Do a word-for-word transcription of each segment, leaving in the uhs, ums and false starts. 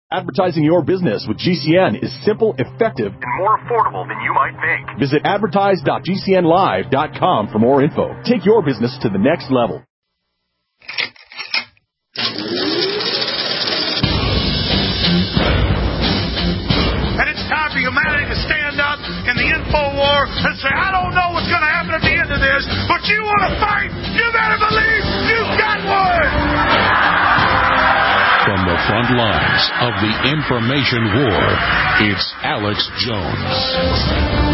Advertising your business with G C N is simple, effective, and more affordable than you might think. Visit advertise dot g c n live dot com for more info. Take your business to the next level. And it's time for humanity to stand up in the info war and say, I don't know what's going to happen at the end of this, but you want to fight, you better believe you've got one! From the front lines of the information war, it's Alex Jones.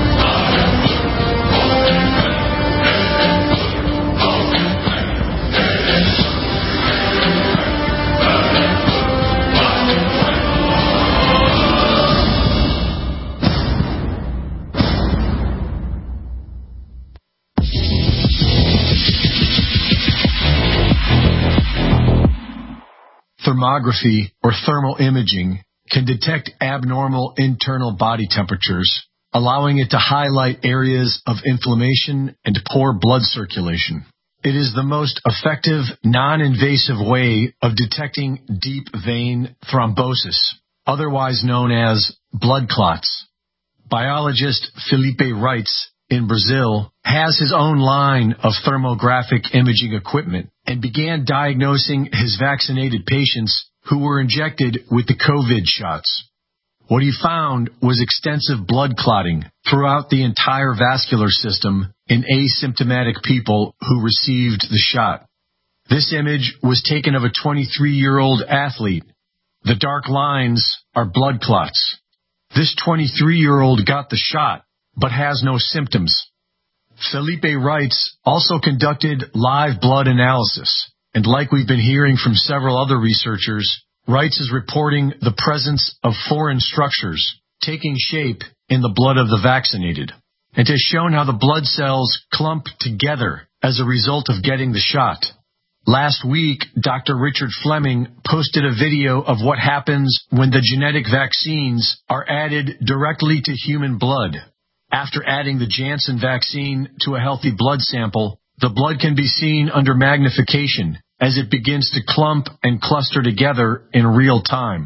Thermography, or thermal imaging, can detect abnormal internal body temperatures, allowing it to highlight areas of inflammation and poor blood circulation. It is the most effective, non-invasive way of detecting deep vein thrombosis, otherwise known as blood clots. Biologist Felipe Reitz in Brazil has his own line of thermographic imaging equipment and began diagnosing his vaccinated patients who were injected with the COVID shots. What he found was extensive blood clotting throughout the entire vascular system in asymptomatic people who received the shot. This image was taken of a twenty-three-year-old athlete. The dark lines are blood clots. This twenty-three-year-old got the shot, but has no symptoms. Felipe Reitz also conducted live blood analysis, and like we've been hearing from several other researchers, Reitz is reporting the presence of foreign structures taking shape in the blood of the vaccinated, and has shown how the blood cells clump together as a result of getting the shot. Last week, Doctor Richard Fleming posted a video of what happens when the genetic vaccines are added directly to human blood. After adding the Janssen vaccine to a healthy blood sample, the blood can be seen under magnification as it begins to clump and cluster together in real time.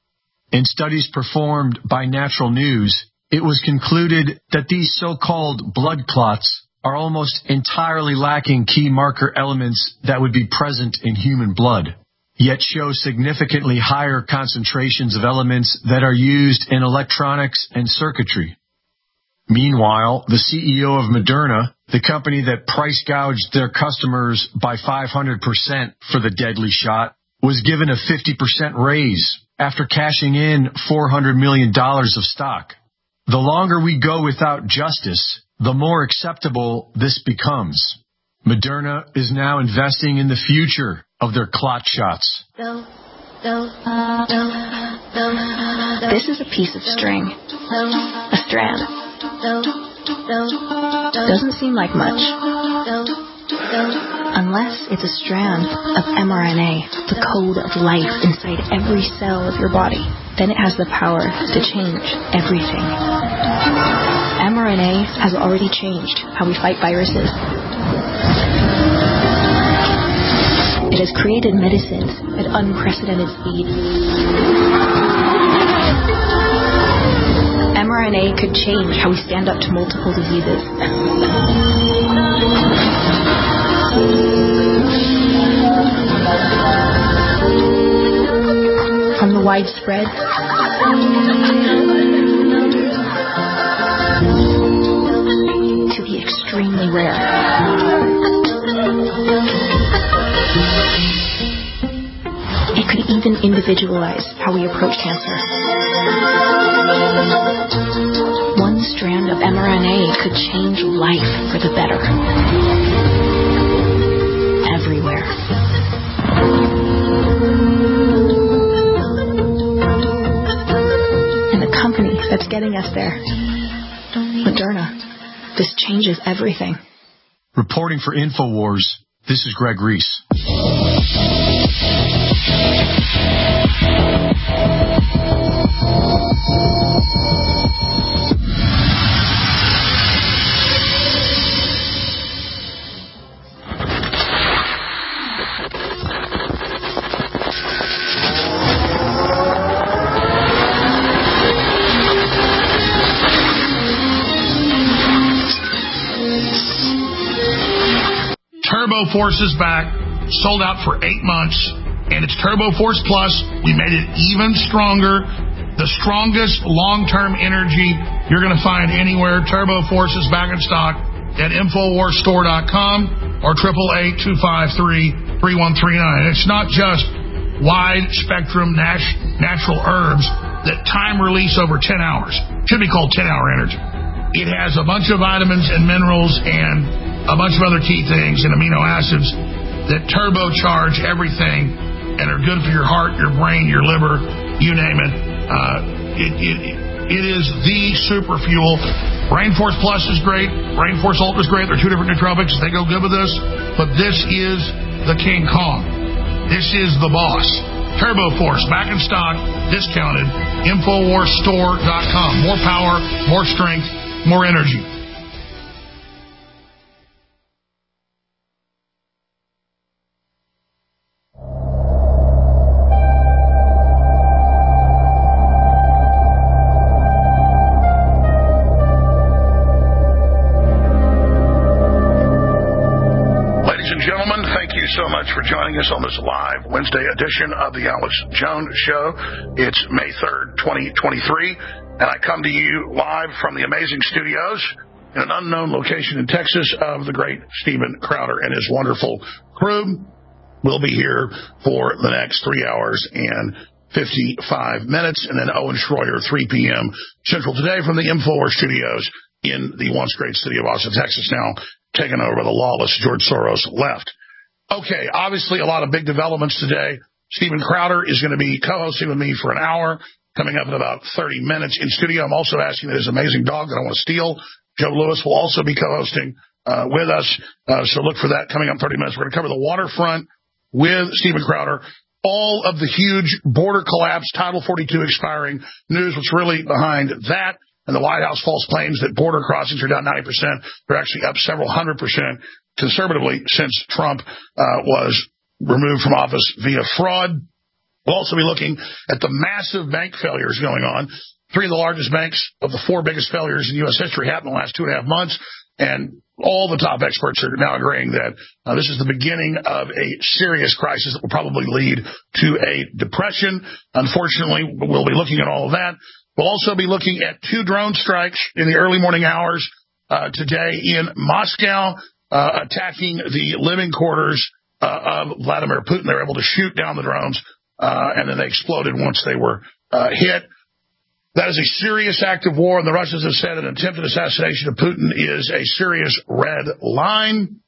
In studies performed by Natural News, it was concluded that these so-called blood clots are almost entirely lacking key marker elements that would be present in human blood, yet show significantly higher concentrations of elements that are used in electronics and circuitry. Meanwhile, the C E O of Moderna, the company that price gouged their customers by five hundred percent for the deadly shot, was given a fifty percent raise after cashing in four hundred million dollars of stock. The longer we go without justice, the more acceptable this becomes. Moderna is now investing in the future of their clot shots. This is a piece of string, a strand. Doesn't seem like much, unless it's a strand of mRNA, the code of life inside every cell of your body. Then it has the power to change everything. mRNA has already changed how we fight viruses. It has created medicines at unprecedented speed. mRNA could change how we stand up to multiple diseases. From the widespread to the extremely rare. It could even individualize how we approach cancer. One strand of mRNA could change life for the better. Everywhere. And the company that's getting us there, Moderna, this changes everything. Reporting for InfoWars, this is Greg Reese. Turbo Force is back, sold out for eight months, and it's Turbo Force Plus. We made it even stronger. The strongest long-term energy you're going to find anywhere. Turbo Force is back in stock at Infowars Store dot com or eight eight eight, two five three, three one three nine. It's not just wide-spectrum nat- natural herbs that time release over ten hours. Should be called ten-hour energy. It has a bunch of vitamins and minerals and a bunch of other key things and amino acids that turbocharge everything and are good for your heart, your brain, your liver, you name it. Uh, it, it, it is the super fuel. Rainforce Plus is great. Rainforce Ultra is great. They're two different nootropics. They go good with this. But this is the King Kong. This is the boss. Turbo Force, back in stock, discounted. Infowars Store dot com. More power, more strength, more energy. So much for joining us on this live Wednesday edition of the Alex Jones Show. It's May third, twenty twenty-three, and I come to you live from the amazing studios in an unknown location in Texas of the great Steven Crowder and his wonderful crew. We'll be here for the next three hours and fifty-five minutes, and then Owen Schroyer, three p.m. Central today from the Infowars studios in the once great city of Austin, Texas, now taken over by the lawless George Soros left. Okay, obviously a lot of big developments today. Steven Crowder is going to be co-hosting with me for an hour, coming up in about thirty minutes in studio. I'm also asking that his amazing dog that I want to steal, Joe Lewis, will also be co-hosting uh, with us. Uh, so look for that coming up in thirty minutes. We're going to cover the waterfront with Steven Crowder, all of the huge border collapse, Title forty-two expiring news, what's really behind that, and the White House false claims that border crossings are down ninety percent. They're actually up several hundred percent conservatively since Trump uh, was removed from office via fraud. We'll also be looking at the massive bank failures going on. Three of the largest banks of the four biggest failures in U S history happened in the last two and a half months, and all the top experts are now agreeing that uh, this is the beginning of a serious crisis that will probably lead to a depression. Unfortunately, we'll be looking at all of that. We'll also be looking at two drone strikes in the early morning hours uh, today in Moscow, Uh, attacking the living quarters uh, of Vladimir Putin. They were able to shoot down the drones, uh, and then they exploded once they were uh, hit. That is a serious act of war, and the Russians have said an attempted assassination of Putin is a serious red line.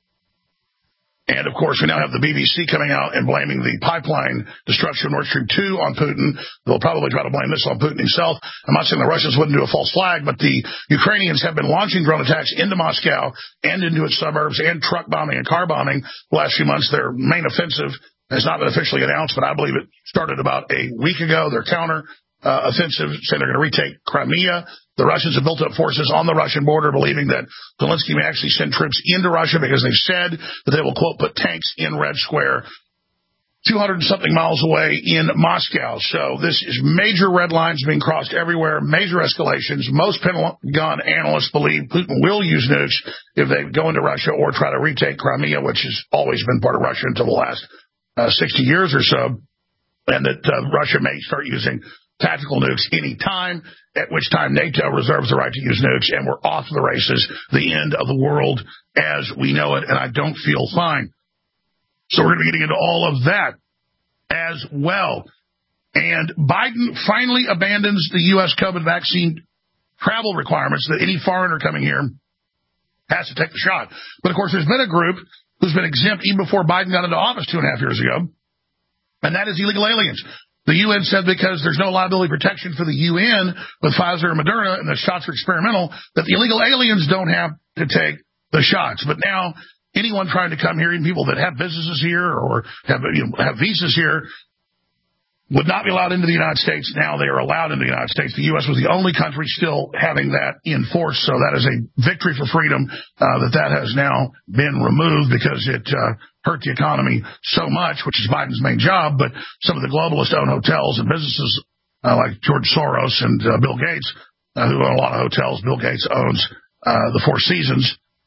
And, of course, we now have the B B C coming out and blaming the pipeline destruction of Nord Stream two on Putin. They'll probably try to blame this on Putin himself. I'm not saying the Russians wouldn't do a false flag, but the Ukrainians have been launching drone attacks into Moscow and into its suburbs and truck bombing and car bombing the last few months. Their main offensive has not been officially announced, but I believe it started about a week ago. Their counter uh, offensive saying they're going to retake Crimea. The Russians have built up forces on the Russian border, believing that Zelensky may actually send troops into Russia because they've said that they will, quote, put tanks in Red Square two hundred and something miles away in Moscow. So this is major red lines being crossed everywhere, major escalations. Most Pentagon analysts believe Putin will use nukes if they go into Russia or try to retake Crimea, which has always been part of Russia until the last uh, sixty years or so, and that uh, Russia may start using tactical nukes any time, at which time NATO reserves the right to use nukes, and we're off to the races, the end of the world as we know it, and I don't feel fine. So we're going to be getting into all of that as well. And Biden finally abandons the U S COVID vaccine travel requirements that any foreigner coming here has to take the shot. But, of course, there's been a group who's been exempt even before Biden got into office two and a half years ago, and that is illegal aliens. The U N said because there's no liability protection for the U N with Pfizer and Moderna and the shots are experimental, that the illegal aliens don't have to take the shots. But now anyone trying to come here, even people that have businesses here or have, you know, have visas here, would not be allowed into the United States. Now they are allowed into the United States. The U S was the only country still having that in force, so that is a victory for freedom uh, that that has now been removed because it uh, hurt the economy so much, which is Biden's main job. But some of the globalists own hotels and businesses uh, like George Soros and uh, Bill Gates, uh, who own a lot of hotels. Bill Gates owns uh, the Four Seasons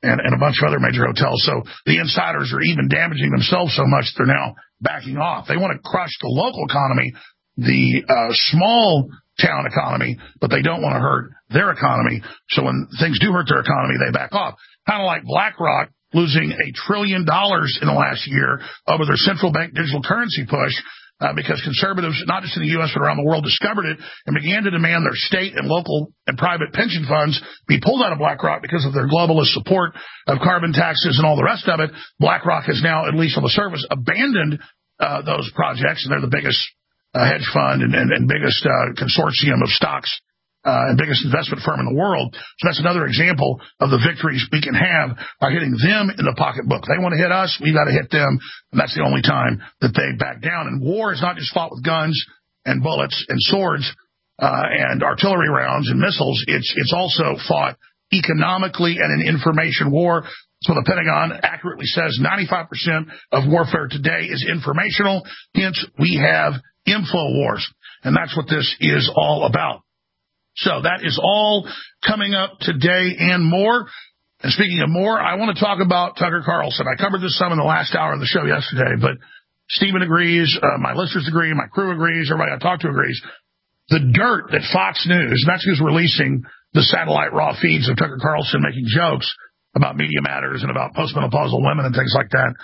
and, and a bunch of other major hotels. So the insiders are even damaging themselves so much they're now backing off. They want to crush the local economy, the uh, small town economy, but they don't want to hurt their economy. So when things do hurt their economy, they back off. Kind of like BlackRock losing a trillion dollars in the last year over their central bank digital currency push. Uh, because conservatives, not just in the U S but around the world, discovered it and began to demand their state and local and private pension funds be pulled out of BlackRock because of their globalist support of carbon taxes and all the rest of it. BlackRock has now, at least on the surface, abandoned uh, those projects, and they're the biggest uh, hedge fund and, and, and biggest uh, consortium of stocks uh, and biggest investment firm in the world. So that's another example of the victories we can have by hitting them in the pocketbook. They want to hit us, we got to hit them, and that's the only time that they back down. And war is not just fought with guns and bullets and swords uh, and artillery rounds and missiles. It's it's also fought economically and in information war. So the Pentagon accurately says ninety-five percent of warfare today is informational. Hence, we have info wars, and that's what this is all about. So that is all coming up today and more. And speaking of more, I want to talk about Tucker Carlson. I covered this some in the last hour of the show yesterday, but Stephen agrees, uh, my listeners agree, my crew agrees, everybody I talk to agrees. The dirt that Fox News, and that's who's releasing the satellite raw feeds of Tucker Carlson making jokes about Media Matters and about postmenopausal women and things like that,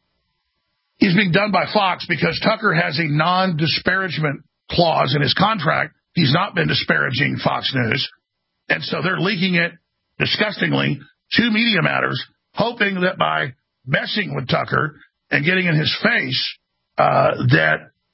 is being done by Fox because Tucker has a non-disparagement clause in his contract. He's not been disparaging Fox News, and so they're leaking it disgustingly to Media Matters, hoping that by messing with Tucker and getting in his face, uh, that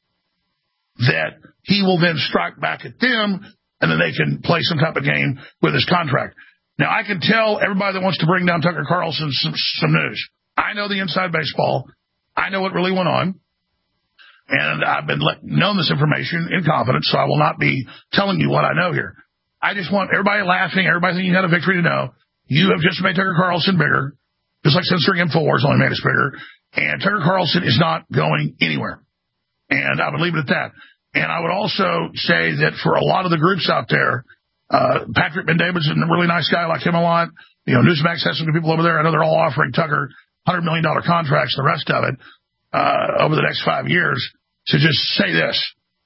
that he will then strike back at them, and then they can play some type of game with his contract. Now, I can tell everybody that wants to bring down Tucker Carlson some, some news. I know the inside baseball. I know what really went on. And I've been let, known this information in confidence, so I will not be telling you what I know here. I just want everybody laughing, everybody thinking you had a victory to know you have just made Tucker Carlson bigger, just like censoring InfoWars only made us bigger. And Tucker Carlson is not going anywhere. And I would leave it at that. And I would also say that for a lot of the groups out there, uh, Patrick Ben-Davidson, a really nice guy, I like him a lot. You know, Newsmax has some good people over there. I know they're all offering Tucker one hundred million dollars contracts, the rest of it, uh, over the next five years. To just say this,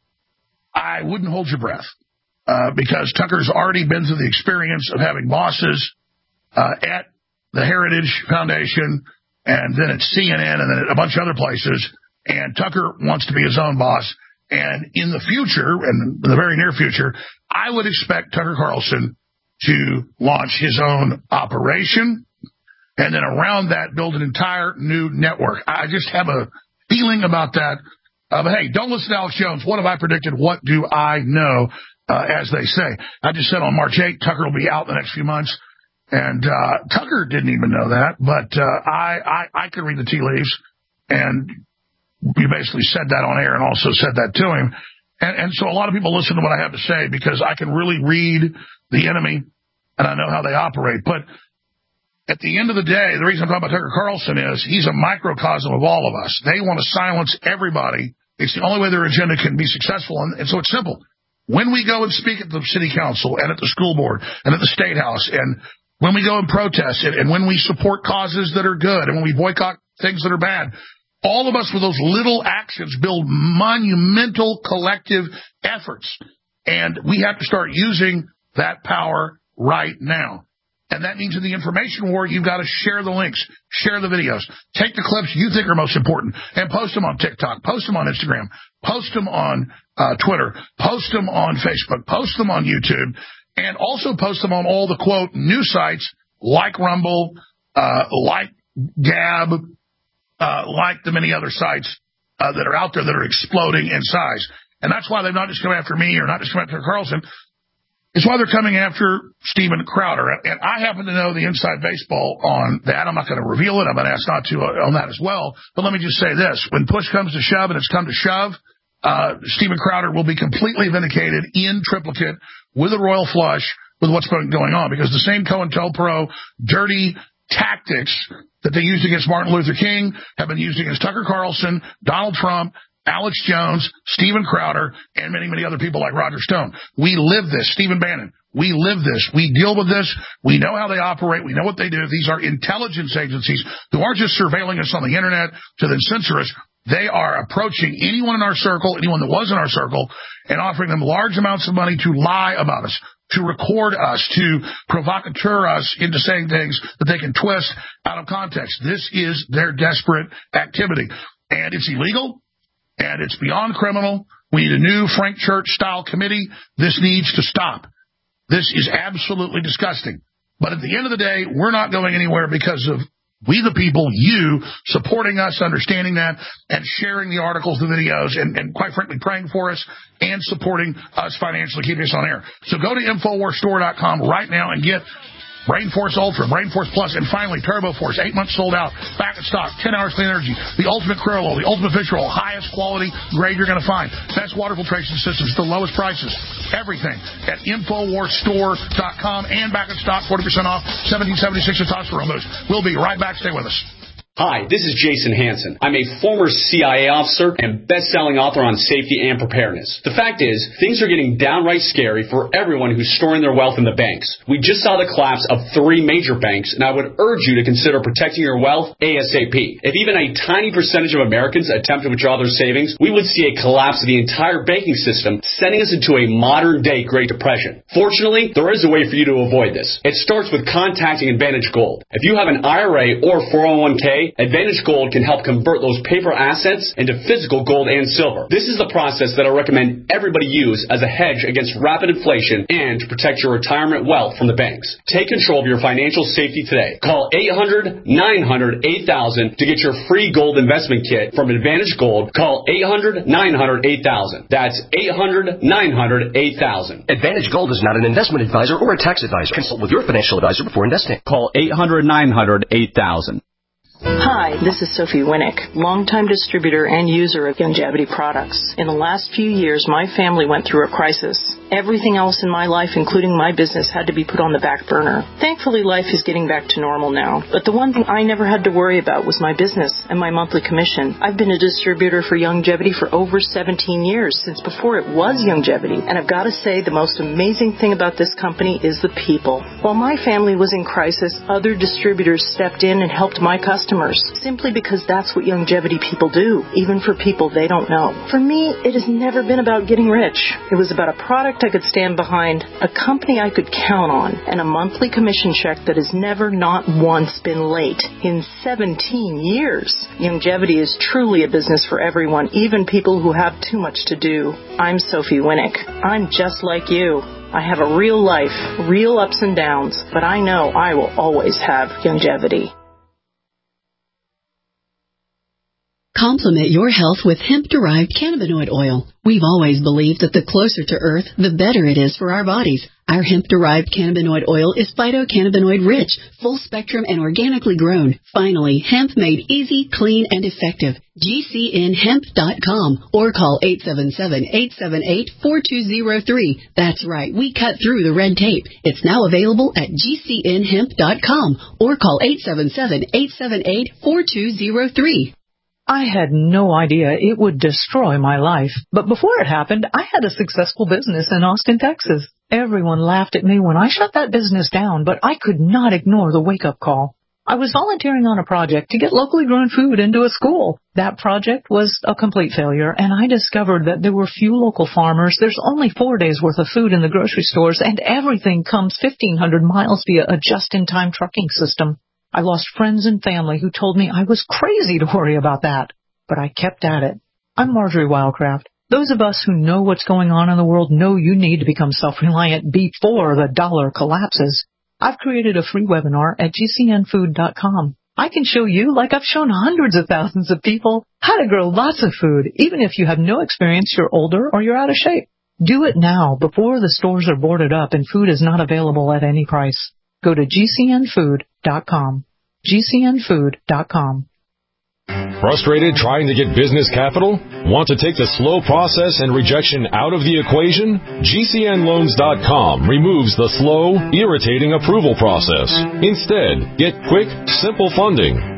I wouldn't hold your breath, uh, because Tucker's already been through the experience of having bosses uh, at the Heritage Foundation and then at C N N and then at a bunch of other places, and Tucker wants to be his own boss. And in the future, and in the very near future, I would expect Tucker Carlson to launch his own operation and then around that build an entire new network. I just have a feeling about that. Uh, but, hey, don't listen to Alex Jones. What have I predicted? What do I know, uh, as they say? I just said on March eighth, Tucker will be out in the next few months. And uh, Tucker didn't even know that. But uh, I, I, I could read the tea leaves. And you basically said that on air and also said that to him. And, and so a lot of people listen to what I have to say because I can really read the enemy and I know how they operate. But at the end of the day, the reason I'm talking about Tucker Carlson is he's a microcosm of all of us. They want to silence everybody. It's the only way their agenda can be successful. And, and so it's simple. When we go and speak at the city council and at the school board and at the state house, and when we go and protest it, and when we support causes that are good, and when we boycott things that are bad, all of us with those little actions build monumental collective efforts. And we have to start using that power right now. And that means in the information war, you've got to share the links, share the videos, take the clips you think are most important, and post them on TikTok, post them on Instagram, post them on uh, Twitter, post them on Facebook, post them on YouTube, and also post them on all the, quote, news sites like Rumble, uh, like Gab, uh, like the many other sites uh, that are out there that are exploding in size. And that's why they've not just come after me or not just come after Carlson. It's why they're coming after Steven Crowder. And I happen to know the inside baseball on that. I'm not going to reveal it. I'm going to ask not to on that as well. But let me just say this. When push comes to shove and it's come to shove, uh, Steven Crowder will be completely vindicated in triplicate with a royal flush with what's going on. Because the same COINTELPRO dirty tactics that they used against Martin Luther King have been used against Tucker Carlson, Donald Trump, Alex Jones, Steven Crowder, and many, many other people like Roger Stone. We live this. Stephen Bannon, We live this. We deal with this. We know how they operate. We know what they do. These are intelligence agencies who aren't just surveilling us on the internet to then censor us. They are approaching anyone in our circle, anyone that was in our circle, and offering them large amounts of money to lie about us, to record us, to provocateur us into saying things that they can twist out of context. This is their desperate activity. And it's illegal, and it's beyond criminal. We need a new Frank Church-style committee. This needs to stop. This is absolutely disgusting. But at the end of the day, we're not going anywhere because of we the people, you, supporting us, understanding that, and sharing the articles, the videos, and, and quite frankly, praying for us and supporting us financially, keeping us on air. So go to Infowars Store dot com right now and get Brainforce Ultra, Brainforce Plus, and finally Turbo Force, eight months sold out, back in stock, ten hours clean energy, the ultimate krill oil, the ultimate fish oil, highest quality grade you're going to find, best water filtration systems, the lowest prices, everything at Infowars Store dot com, and back in stock, forty percent off, seventeen seventy-six testosterone boost. We'll be right back. Stay with us. Hi, this is Jason Hansen. I'm a former C I A officer and best-selling author on safety and preparedness. The fact is, things are getting downright scary for everyone who's storing their wealth in the banks. We just saw the collapse of three major banks, and I would urge you to consider protecting your wealth ASAP. If even a tiny percentage of Americans attempt to withdraw their savings, we would see a collapse of the entire banking system, sending us into a modern-day Great Depression. Fortunately, there is a way for you to avoid this. It starts with contacting Advantage Gold. If you have an I R A or four oh one k, Advantage Gold can help convert those paper assets into physical gold and silver. This is the process that I recommend everybody use as a hedge against rapid inflation and to protect your retirement wealth from the banks. Take control of your financial safety today. Call eight hundred, nine hundred, eight thousand to get your free gold investment kit from Advantage Gold. Call eight hundred, nine hundred, eight thousand. That's eight hundred, nine hundred, eight thousand. Advantage Gold is not an investment advisor or a tax advisor. Consult with your financial advisor before investing. Call eight hundred, nine hundred, eight thousand. Hi, this is Sophie Winnick, longtime distributor and user of Youngevity products. In the last few years, my family went through a crisis. Everything else in my life, including my business, had to be put on the back burner. Thankfully, life is getting back to normal now. But the one thing I never had to worry about was my business and my monthly commission. I've been a distributor for Youngevity for over seventeen years, since before it was Youngevity. And I've got to say, the most amazing thing about this company is the people. While my family was in crisis, other distributors stepped in and helped my customers, simply because that's what Youngevity people do, even for people they don't know. For me, it has never been about getting rich. It was about a product I could stand behind, a company I could count on, and a monthly commission check that has never not once been late in seventeen years. Youngevity is truly a business for everyone, even people who have too much to do. I'm Sophie Winnick. I'm just like you. I have a real life, real ups and downs, but I know I will always have Youngevity. Complement your health with hemp-derived cannabinoid oil. We've always believed that the closer to Earth, the better it is for our bodies. Our hemp-derived cannabinoid oil is phytocannabinoid-rich, full-spectrum, and organically grown. Finally, hemp made easy, clean, and effective. G C N hemp dot com or call eight seven seven, eight seven eight, four two zero three. That's right, we cut through the red tape. It's now available at G C N hemp dot com or call eight seven seven, eight seven eight, four two zero three. I had no idea it would destroy my life. But before it happened, I had a successful business in Austin, Texas. Everyone laughed at me when I shut that business down, but I could not ignore the wake-up call. I was volunteering on a project to get locally grown food into a school. That project was a complete failure, and I discovered that there were few local farmers. There's only four days' worth of food in the grocery stores, and everything comes fifteen hundred miles via a just-in-time trucking system. I lost friends and family who told me I was crazy to worry about that. But I kept at it. I'm Marjorie Wildcraft. Those of us who know what's going on in the world know you need to become self-reliant before the dollar collapses. I've created a free webinar at G C N food dot com. I can show you, like I've shown hundreds of thousands of people, how to grow lots of food, even if you have no experience, you're older, or you're out of shape. Do it now, before the stores are boarded up and food is not available at any price. Go to G C N food dot com. G C N food dot com. Frustrated trying to get business capital? Want to take the slow process and rejection out of the equation? G C N loans dot com removes the slow, irritating approval process. Instead, get quick, simple funding.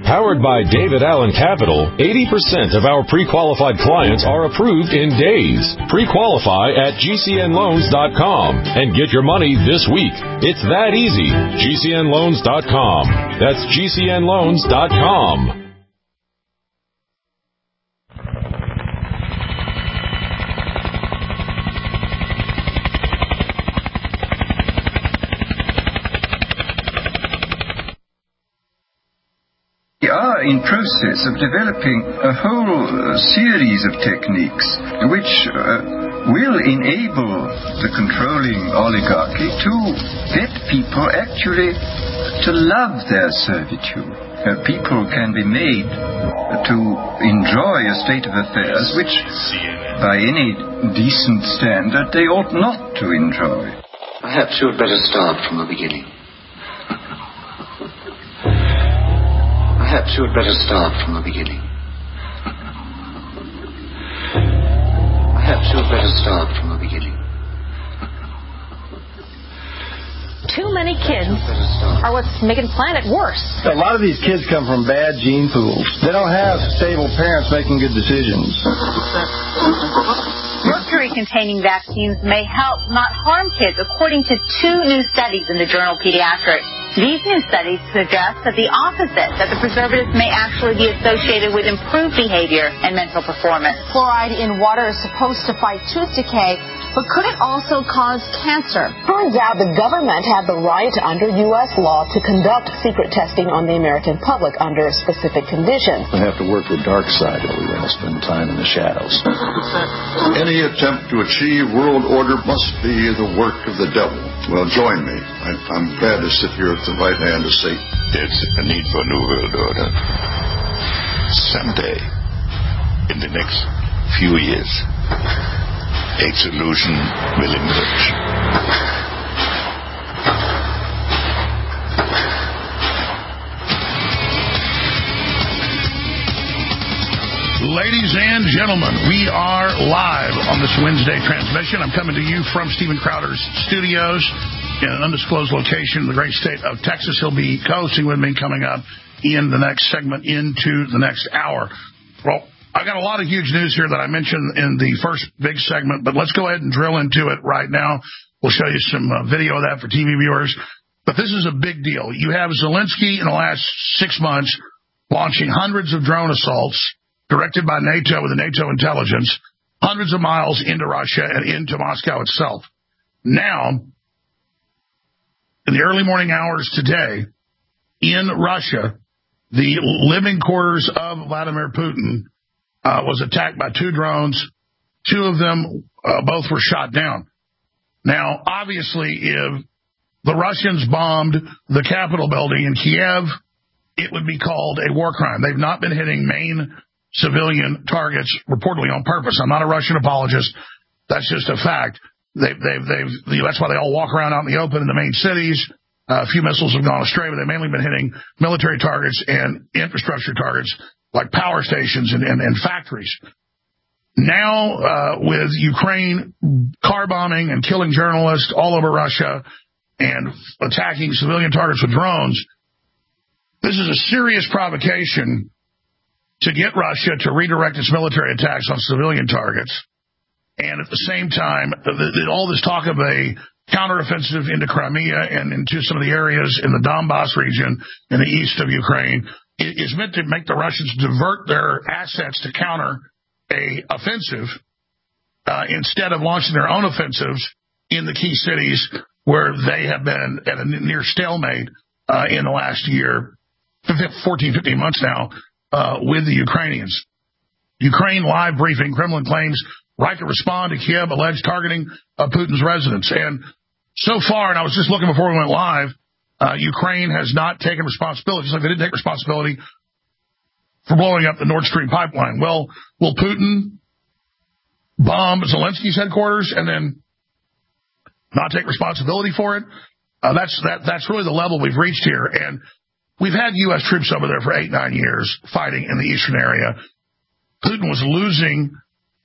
Powered by David Allen Capital, eighty percent of our pre-qualified clients are approved in days. Pre-qualify at G C N loans dot com and get your money this week. It's that easy. G C N loans dot com. That's G C N loans dot com. We are in process of developing a whole series of techniques which uh, will enable the controlling oligarchy to get people actually to love their servitude. Uh, people can be made to enjoy a state of affairs which, by any decent standard, they ought not to enjoy. Perhaps you had better start from the beginning. Perhaps you had better start from the beginning. Perhaps you had better start from the beginning. Too many kids are what's making planet worse. A lot of these kids come from bad gene pools. They don't have stable parents making good decisions. Mercury-containing vaccines may help, not harm kids, according to two new studies in the journal Pediatrics. These new studies suggest that the opposite, that the preservatives may actually be associated with improved behavior and mental performance. Fluoride in water is supposed to fight tooth decay, but could it also cause cancer? Turns out the government had the right under U S law to conduct secret testing on the American public under specific conditions. We have to work the dark side if we want to spend time in the shadows. Any attempt to achieve world order must be the work of the devil. Well, join me. I, I'm glad to sit here at the right hand of Satan. There's a need for a new world order. Someday, in the next few years, a solution will emerge. Ladies and gentlemen, we are live on this Wednesday transmission. I'm coming to you from Steven Crowder's studios in an undisclosed location in the great state of Texas. He'll be co-hosting with me coming up in the next segment into the next hour. Well, I got a lot of huge news here that I mentioned in the first big segment, but let's go ahead and drill into it right now. We'll show you some uh, video of that for T V viewers. But this is a big deal. You have Zelensky in the last six months launching hundreds of drone assaults directed by NATO with the NATO intelligence, hundreds of miles into Russia and into Moscow itself. Now, in the early morning hours today, in Russia, the living quarters of Vladimir Putin uh, was attacked by two drones. Two of them, uh, both were shot down. Now, obviously, if the Russians bombed the Capitol building in Kiev, it would be called a war crime. They've not been hitting main civilian targets reportedly on purpose. I'm not a Russian apologist. That's just a fact. They've, they've, they've, that's why they all walk around out in the open in the main cities. Uh, a few missiles have gone astray, but they've mainly been hitting military targets and infrastructure targets like power stations and, and, and factories. Now, uh, with Ukraine car bombing and killing journalists all over Russia and attacking civilian targets with drones, this is a serious provocation to get Russia to redirect its military attacks on civilian targets. And at the same time, the, the, all this talk of a counteroffensive into Crimea and into some of the areas in the Donbass region in the east of Ukraine is meant to make the Russians divert their assets to counter a offensive uh, instead of launching their own offensives in the key cities where they have been at a near stalemate uh, in the last year, fourteen, fifteen months now, uh, with the Ukrainians. Ukraine live briefing. Kremlin claims right to respond to Kiev alleged targeting of Putin's residence. And so far, and I was just looking before we went live, uh, Ukraine has not taken responsibility, just like they didn't take responsibility for blowing up the Nord Stream pipeline. Well, will Putin bomb Zelensky's headquarters and then not take responsibility for it? Uh, that's that. That's really the level we've reached here. And we've had U S troops over there for eight, nine years fighting in the eastern area. Putin was losing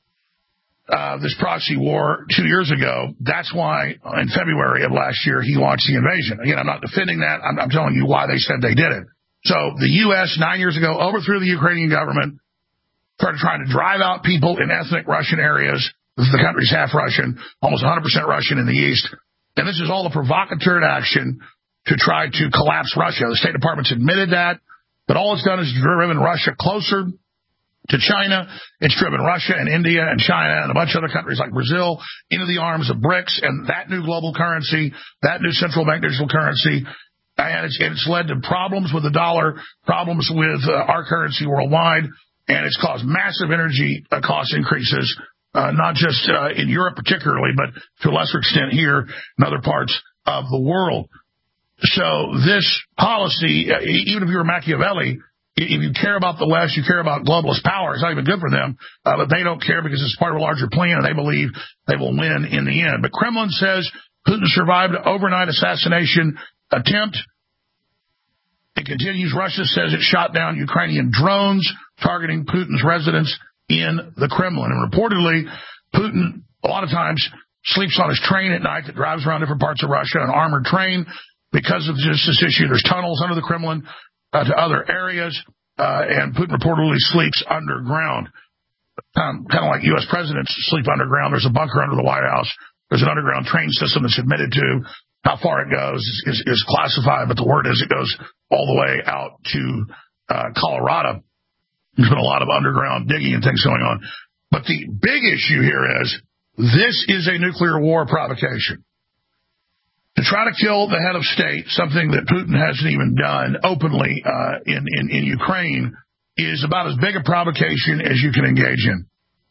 uh, this proxy war two years ago. That's why in February of last year he launched the invasion. Again, I'm not defending that. I'm, I'm telling you why they said they did it. So the U S nine years ago overthrew the Ukrainian government, started trying to drive out people in ethnic Russian areas. The country's half Russian, almost one hundred percent Russian in the east. And this is all a provocateur action to try to collapse Russia. The State Department's admitted that, but all it's done is driven Russia closer to China. It's driven Russia and India and China and a bunch of other countries like Brazil into the arms of BRICS and that new global currency, that new central bank digital currency. And it's, and it's led to problems with the dollar, problems with uh, our currency worldwide, and it's caused massive energy uh, cost increases, uh, not just uh, in Europe particularly, but to a lesser extent here in other parts of the world. So this policy, uh, even if you're Machiavelli, if you care about the West, you care about globalist power, it's not even good for them, uh, but they don't care because it's part of a larger plan, and they believe they will win in the end. But Kremlin says Putin survived an overnight assassination attempt. It continues. Russia says it shot down Ukrainian drones targeting Putin's residence in the Kremlin. And reportedly, Putin a lot of times sleeps on his train at night that drives around different parts of Russia, an armored train. Because of just this issue, there's tunnels under the Kremlin uh, to other areas, uh, and Putin reportedly sleeps underground. Um, kind of like U S presidents sleep underground. There's a bunker under the White House. There's an underground train system that's admitted to. How far it goes is, is, is classified, but the word is it goes all the way out to uh, Colorado. There's been a lot of underground digging and things going on. But the big issue here is this is a nuclear war provocation. To try to kill the head of state, something that Putin hasn't even done openly uh, in, in, in Ukraine, is about as big a provocation as you can engage in.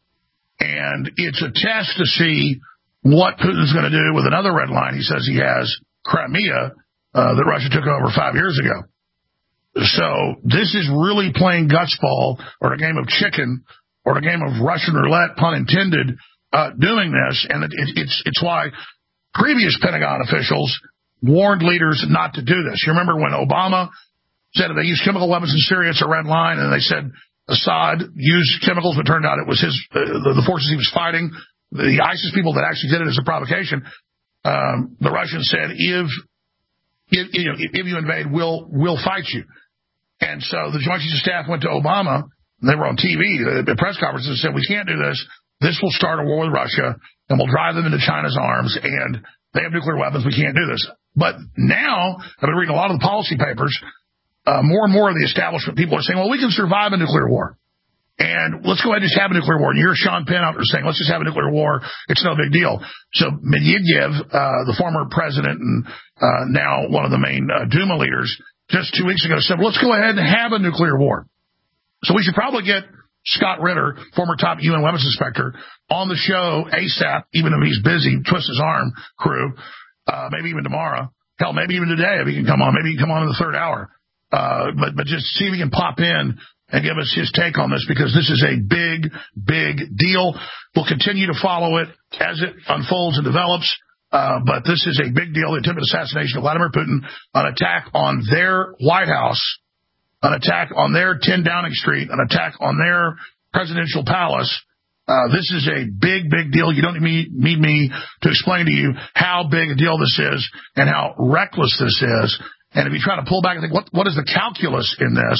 And it's a test to see what Putin's going to do with another red line he says he has, Crimea, uh, that Russia took over five years ago. So this is really playing gutsball or a game of chicken or a game of Russian roulette, pun intended, uh, doing this. And it, it, it's, it's why previous Pentagon officials warned leaders not to do this. You remember when Obama said if they used chemical weapons in Syria, it's a red line, and they said Assad used chemicals, but it turned out it was his uh, the, the forces he was fighting, the ISIS people that actually did it as a provocation. Um, the Russians said, if, if, you know, if you invade, we'll, we'll fight you. And so the Joint Chiefs of Staff went to Obama, and they were on T V, the press conferences, and said, we can't do this. This will start a war with Russia, and we'll drive them into China's arms, and they have nuclear weapons. We can't do this. But now, I've been reading a lot of the policy papers, uh, more and more of the establishment people are saying, well, we can survive a nuclear war. And let's go ahead and just have a nuclear war. And you're Sean Penn out there saying, let's just have a nuclear war. It's no big deal. So Medvedev, uh, the former president and uh, now one of the main uh, Duma leaders, just two weeks ago said, well, let's go ahead and have a nuclear war. So we should probably get Scott Ritter, former top U N weapons inspector, on the show ASAP, even if he's busy, twist his arm, crew, uh, maybe even tomorrow. Hell, maybe even today if he can come on. Maybe he can come on in the third hour. Uh, but, but just see if he can pop in and give us his take on this, because this is a big, big deal. We'll continue to follow it as it unfolds and develops. Uh, but this is a big deal. The attempted assassination of Vladimir Putin, an attack on their White House, an attack on their ten Downing Street, an attack on their presidential palace. Uh, this is a big, big deal. You don't need me, need me to explain to you how big a deal this is and how reckless this is. And if you try to pull back and think, what, what is the calculus in this?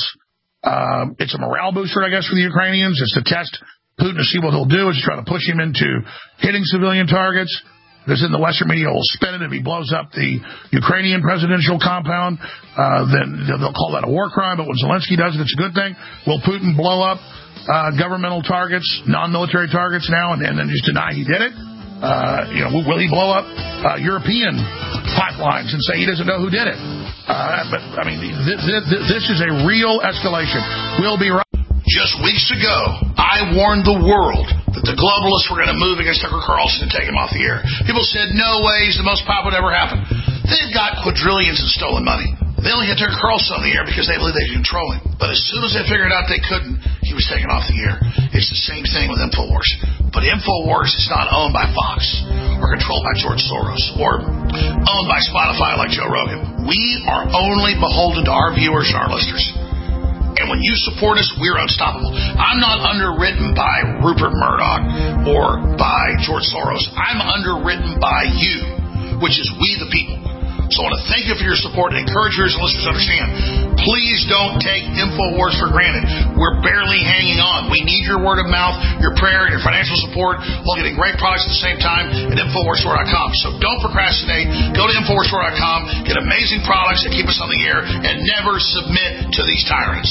Um, it's a morale booster, I guess, for the Ukrainians. It's to test Putin to see what he'll do. It's to try to push him into hitting civilian targets. Because in the Western media will spin it if he blows up the Ukrainian presidential compound, uh, then they'll call that a war crime. But when Zelensky does it, it's a good thing. Will Putin blow up uh, governmental targets, non-military targets now, and, and then just deny he did it? Uh, you know, will, will he blow up uh, European pipelines and say he doesn't know who did it? Uh, but, I mean, th- th- th- this is a real escalation. We'll be right. Just weeks ago, I warned the world that the globalists were going to move against Tucker Carlson and take him off the air. People said, no way, he's the most pop would ever happen. They've got quadrillions in stolen money. They only had Tucker Carlson on the air because they believed they could control him. But as soon as they figured out they couldn't, he was taken off the air. It's the same thing with InfoWars. But InfoWars is not owned by Fox or controlled by George Soros or owned by Spotify like Joe Rogan. We are only beholden to our viewers and our listeners. And when you support us, we're unstoppable. I'm not underwritten by Rupert Murdoch or by George Soros. I'm underwritten by you, which is we the people. So I want to thank thank you for your support and encourage viewers and listeners to understand. Please don't take InfoWars for granted. We're barely hanging on. We need your word of mouth, your prayer, your financial support while getting great products at the same time at InfoWars Store dot com. So don't procrastinate. Go to InfoWars Store dot com, get amazing products that keep us on the air, and never submit to these tyrants.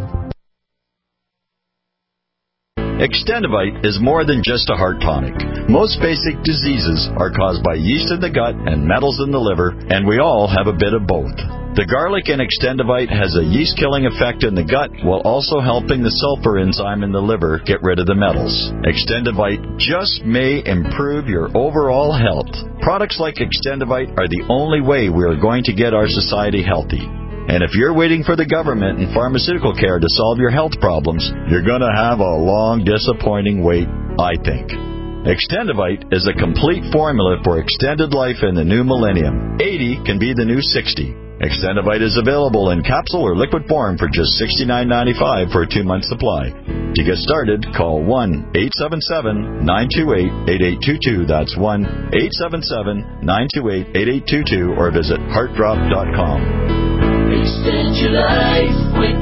Extendivite is more than just a heart tonic. Most basic diseases are caused by yeast in the gut and metals in the liver, and we all have a bit of both. The garlic in Extendivite has a yeast-killing effect in the gut while also helping the sulfur enzyme in the liver get rid of the metals. Extendivite just may improve your overall health. Products like Extendivite are the only way we are going to get our society healthy. And if you're waiting for the government and pharmaceutical care to solve your health problems, you're going to have a long, disappointing wait, I think. Extendivite is a complete formula for extended life in the new millennium. eighty can be the new sixty. Extendivite is available in capsule or liquid form for just sixty-nine ninety-five for a two-month supply. To get started, call one eight seven seven, nine two eight, eight eight two two. That's one eight seven seven, nine two eight, eight eight two two or visit heart drop dot com. Extend your life with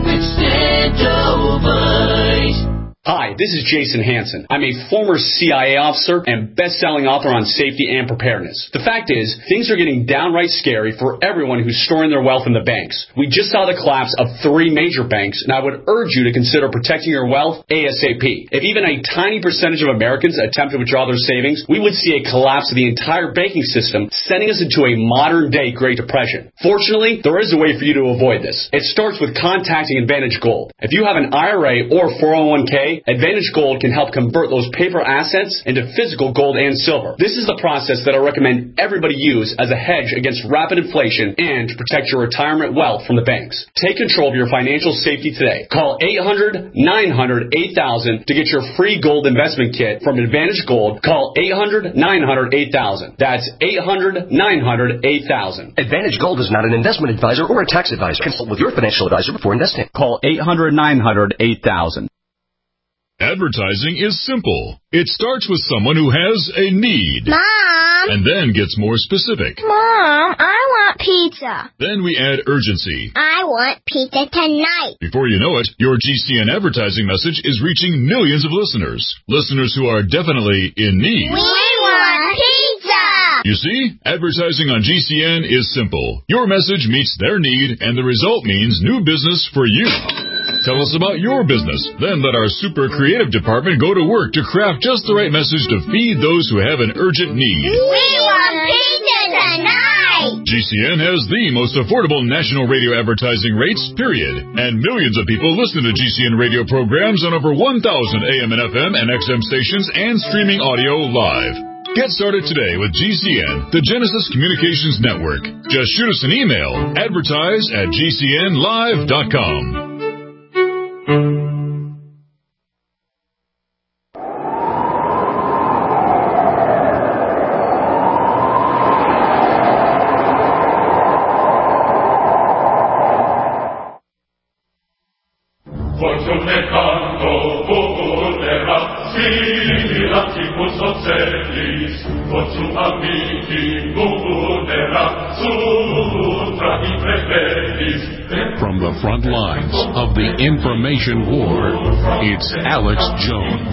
Extendivite. Hi, this is Jason Hansen. I'm a former C I A officer and best-selling author on safety and preparedness. The fact is, things are getting downright scary for everyone who's storing their wealth in the banks. We just saw the collapse of three major banks, and I would urge you to consider protecting your wealth ASAP. If even a tiny percentage of Americans attempt to withdraw their savings, we would see a collapse of the entire banking system, sending us into a modern-day Great Depression. Fortunately, there is a way for you to avoid this. It starts with contacting Advantage Gold. If you have an I R A or four oh one k, Advantage Gold can help convert those paper assets into physical gold and silver. This is the process that I recommend everybody use as a hedge against rapid inflation and to protect your retirement wealth from the banks. Take control of your financial safety today. Call eight hundred, nine hundred, eight thousand to get your free gold investment kit from Advantage Gold. Call eight hundred, nine hundred, eight thousand. That's eight hundred, nine hundred, eight thousand. Advantage Gold is not an investment advisor or a tax advisor. Consult with your financial advisor before investing. Call eight hundred, nine hundred, eight thousand. Advertising is simple. It starts with someone who has a need. Mom! And then gets more specific. Mom, I want pizza. Then we add urgency. I want pizza tonight. Before you know it, your G C N advertising message is reaching millions of listeners. Listeners who are definitely in need. We want pizza! You see, advertising on G C N is simple. Your message meets their need, and the result means new business for you. Tell us about your business. Then let our super creative department go to work to craft just the right message to feed those who have an urgent need. We want pizza tonight! G C N has the most affordable national radio advertising rates, period. And millions of people listen to G C N radio programs on over one thousand A M and F M and X M stations and streaming audio live. Get started today with G C N, the Genesis Communications Network. Just shoot us an email, advertise at G C N live dot com. From the front lines of the information war, it's Alex Jones.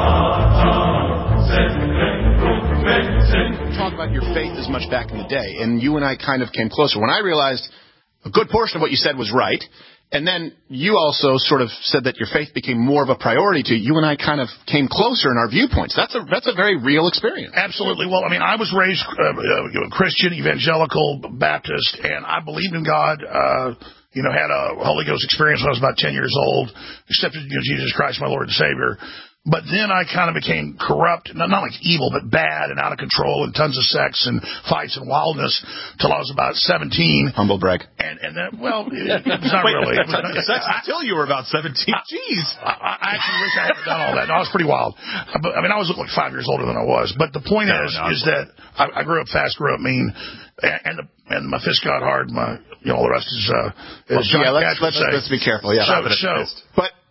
Talk about your faith as much back in the day, and you and I kind of came closer. When I realized a good portion of what you said was right, and then you also sort of said that your faith became more of a priority to you, and I kind of came closer in our viewpoints. That's a that's a very real experience. Absolutely. Well, I mean, I was raised uh, uh, Christian, evangelical, Baptist, and I believed in God. Uh, you know, had a Holy Ghost experience when I was about ten years old, accepted you know, Jesus Christ, my Lord and Savior. But then I kind of became corrupt, not, not like evil, but bad and out of control and tons of sex and fights and wildness till I was about seventeen. Humble brag. And, and then, well, it, it was not Wait, really. It was not, sex until you were about seventeen. Jeez. I, I actually wish I had done all that. No, I was pretty wild. But, I mean, I was like five years older than I was. But the point no, is, no, is that I, I grew up fast, grew up mean, and the, and my fist got hard. My, you know, all the rest is, uh, is well, John yeah, let's, let's, say. let's be careful. Yeah, so, so, fist. but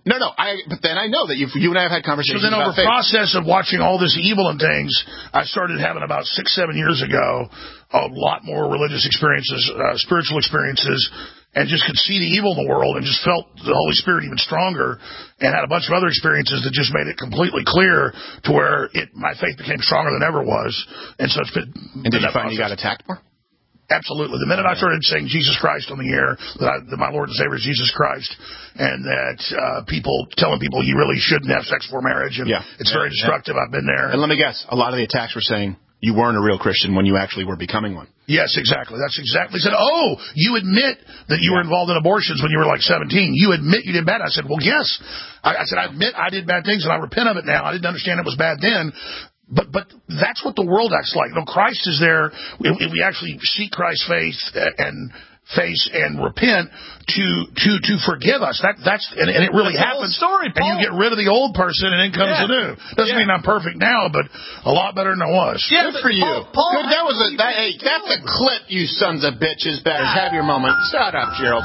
No, no, I, but then I know that you've, you and I have had conversations about So then about over the process of watching all this evil and things, I started having about six, seven years ago a lot more religious experiences, uh, spiritual experiences, and just could see the evil in the world and just felt the Holy Spirit even stronger, and had a bunch of other experiences that just made it completely clear to where it my faith became stronger than ever was. And so it's been... And did you find process. You got attacked more? Absolutely. The minute I started saying Jesus Christ on the air, that, I, that my Lord and Savior is Jesus Christ, and that uh, people telling people you really shouldn't have sex before marriage, and yeah. it's yeah, very destructive. Yeah. I've been there. And let me guess, a lot of the attacks were saying you weren't a real Christian when you actually were becoming one. Yes, exactly. That's exactly. They said, oh, you admit that you yeah. were involved in abortions when you were like seventeen. You admit you did bad. I said, well, yes. I, I said, I admit I did bad things, and I repent of it now. I didn't understand it was bad then. But but that's what the world acts like. No, Christ is there. If we actually seek Christ's faith and face and repent to to to forgive us. That that's and, and it really that's happens. Story, and you get rid of the old person, and in comes yeah. the new. Doesn't yeah. mean I'm perfect now, but a lot better than I was. Yeah, good for you. Paul, Paul, good, that was a that, hey, that's a clip, you sons of bitches. Betters, have your moment. Shut up, Gerald.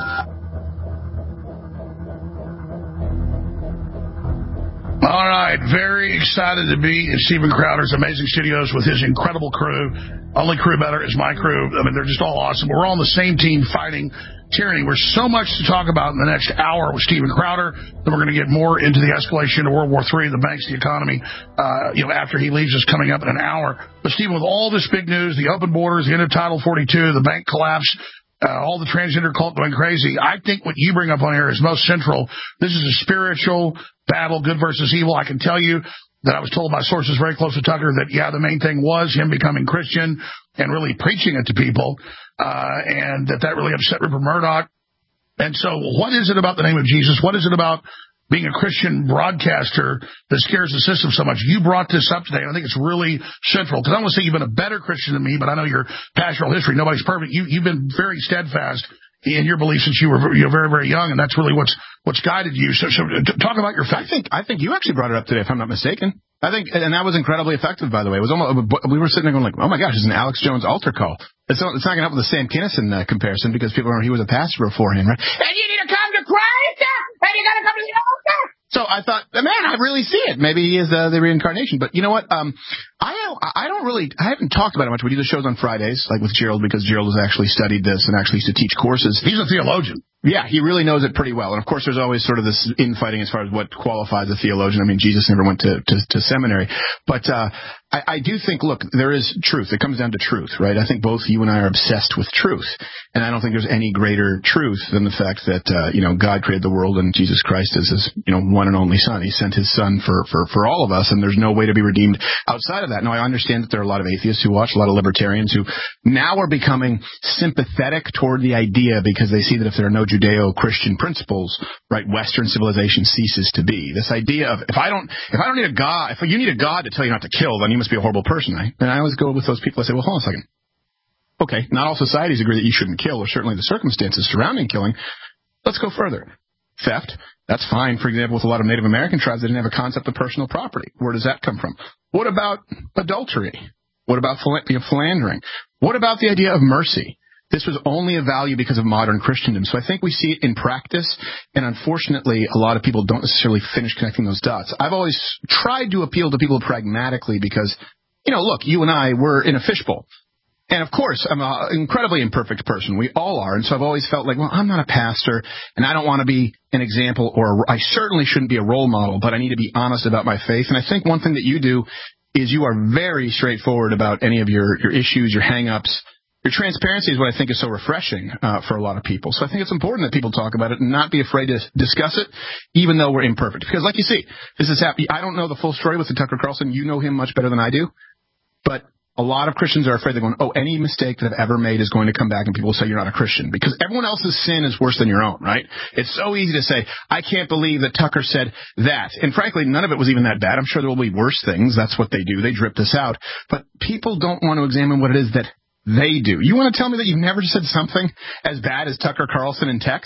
All right, very excited to be in Steven Crowder's amazing studios with his incredible crew. Only crew better is my crew. I mean, they're just all awesome. We're all on the same team fighting tyranny. There's so much to talk about in the next hour with Steven Crowder. Then we're going to get more into the escalation of World War Three, the banks, the economy, uh, you know, after he leaves us coming up in an hour. But, Steven, with all this big news, the open borders, the end of Title forty-two, the bank collapse, Uh, all the transgender cult going crazy, I think what you bring up on here is most central. This is a spiritual battle, good versus evil. I can tell you that I was told by sources very close to Tucker that, yeah, the main thing was him becoming Christian and really preaching it to people, uh, and that that really upset Rupert Murdoch. And so what is it about the name of Jesus? What is it about being a Christian broadcaster that scares the system so much? You brought this up today, and I think it's really central. Because I don't want to say you've been a better Christian than me, but I know your pastoral history. Nobody's perfect. You, you've been very steadfast in your belief since you were you know, very, very young, and that's really what's what's guided you. So, so talk about your faith. I think I think you actually brought it up today, if I'm not mistaken. I think, and that was incredibly effective, by the way. It was almost, we were sitting there going like, oh my gosh, it's an Alex Jones altar call. It's not, it's not going to help with the Sam Kinison uh, comparison, because people remember he was a pastor beforehand, right? And you need to come to Christ, and you got to come to the altar. So I thought, man, I really see it. Maybe he is uh, the reincarnation. But you know what? Um, I don't, I don't really, I haven't talked about it much. We do the shows on Fridays, like with Gerald, because Gerald has actually studied this and actually used to teach courses. He's a theologian. Yeah, he really knows it pretty well. And of course, there's always sort of this infighting as far as what qualifies a theologian. I mean, Jesus never went to, to, to seminary. But uh, I, I do think, look, there is truth. It comes down to truth, right? I think both you and I are obsessed with truth. And I don't think there's any greater truth than the fact that, uh, you know, God created the world and Jesus Christ is his, you know, one and only son. He sent his son for, for, for all of us, and there's no way to be redeemed outside of that. Now, I understand that there are a lot of atheists who watch, a lot of libertarians who now are becoming sympathetic toward the idea because they see that if there are no Judeo-Christian principles, right, Western civilization ceases to be. This idea of, if I don't, if I don't need a God, if you need a God to tell you not to kill, then you must be a horrible person, right? And I always go with those people. I say, well, hold on a second. Okay, not all societies agree that you shouldn't kill, or certainly the circumstances surrounding killing. Let's go further. Theft, that's fine. For example, with a lot of Native American tribes, they didn't have a concept of personal property. Where does that come from? What about adultery? What about philandering? What about the idea of mercy? This was only a value because of modern Christendom. So I think we see it in practice, and unfortunately, a lot of people don't necessarily finish connecting those dots. I've always tried to appeal to people pragmatically because, you know, look, you and I, we're in a fishbowl. And, of course, I'm an incredibly imperfect person. We all are. And so I've always felt like, well, I'm not a pastor, and I don't want to be an example, or I certainly shouldn't be a role model, but I need to be honest about my faith. And I think one thing that you do is you are very straightforward about any of your, your issues, your hang-ups. Your transparency is what I think is so refreshing uh, for a lot of people. So I think it's important that people talk about it and not be afraid to discuss it, even though we're imperfect. Because, like you see, this is happening. I don't know the full story with the Tucker Carlson. You know him much better than I do. But a lot of Christians are afraid. They're going, oh, any mistake that I've ever made is going to come back and people will say you're not a Christian. Because everyone else's sin is worse than your own, right? It's so easy to say, I can't believe that Tucker said that. And frankly, none of it was even that bad. I'm sure there will be worse things. That's what they do. They drip this out. But people don't want to examine what it is that they do. You want to tell me that you've never said something as bad as Tucker Carlson in text?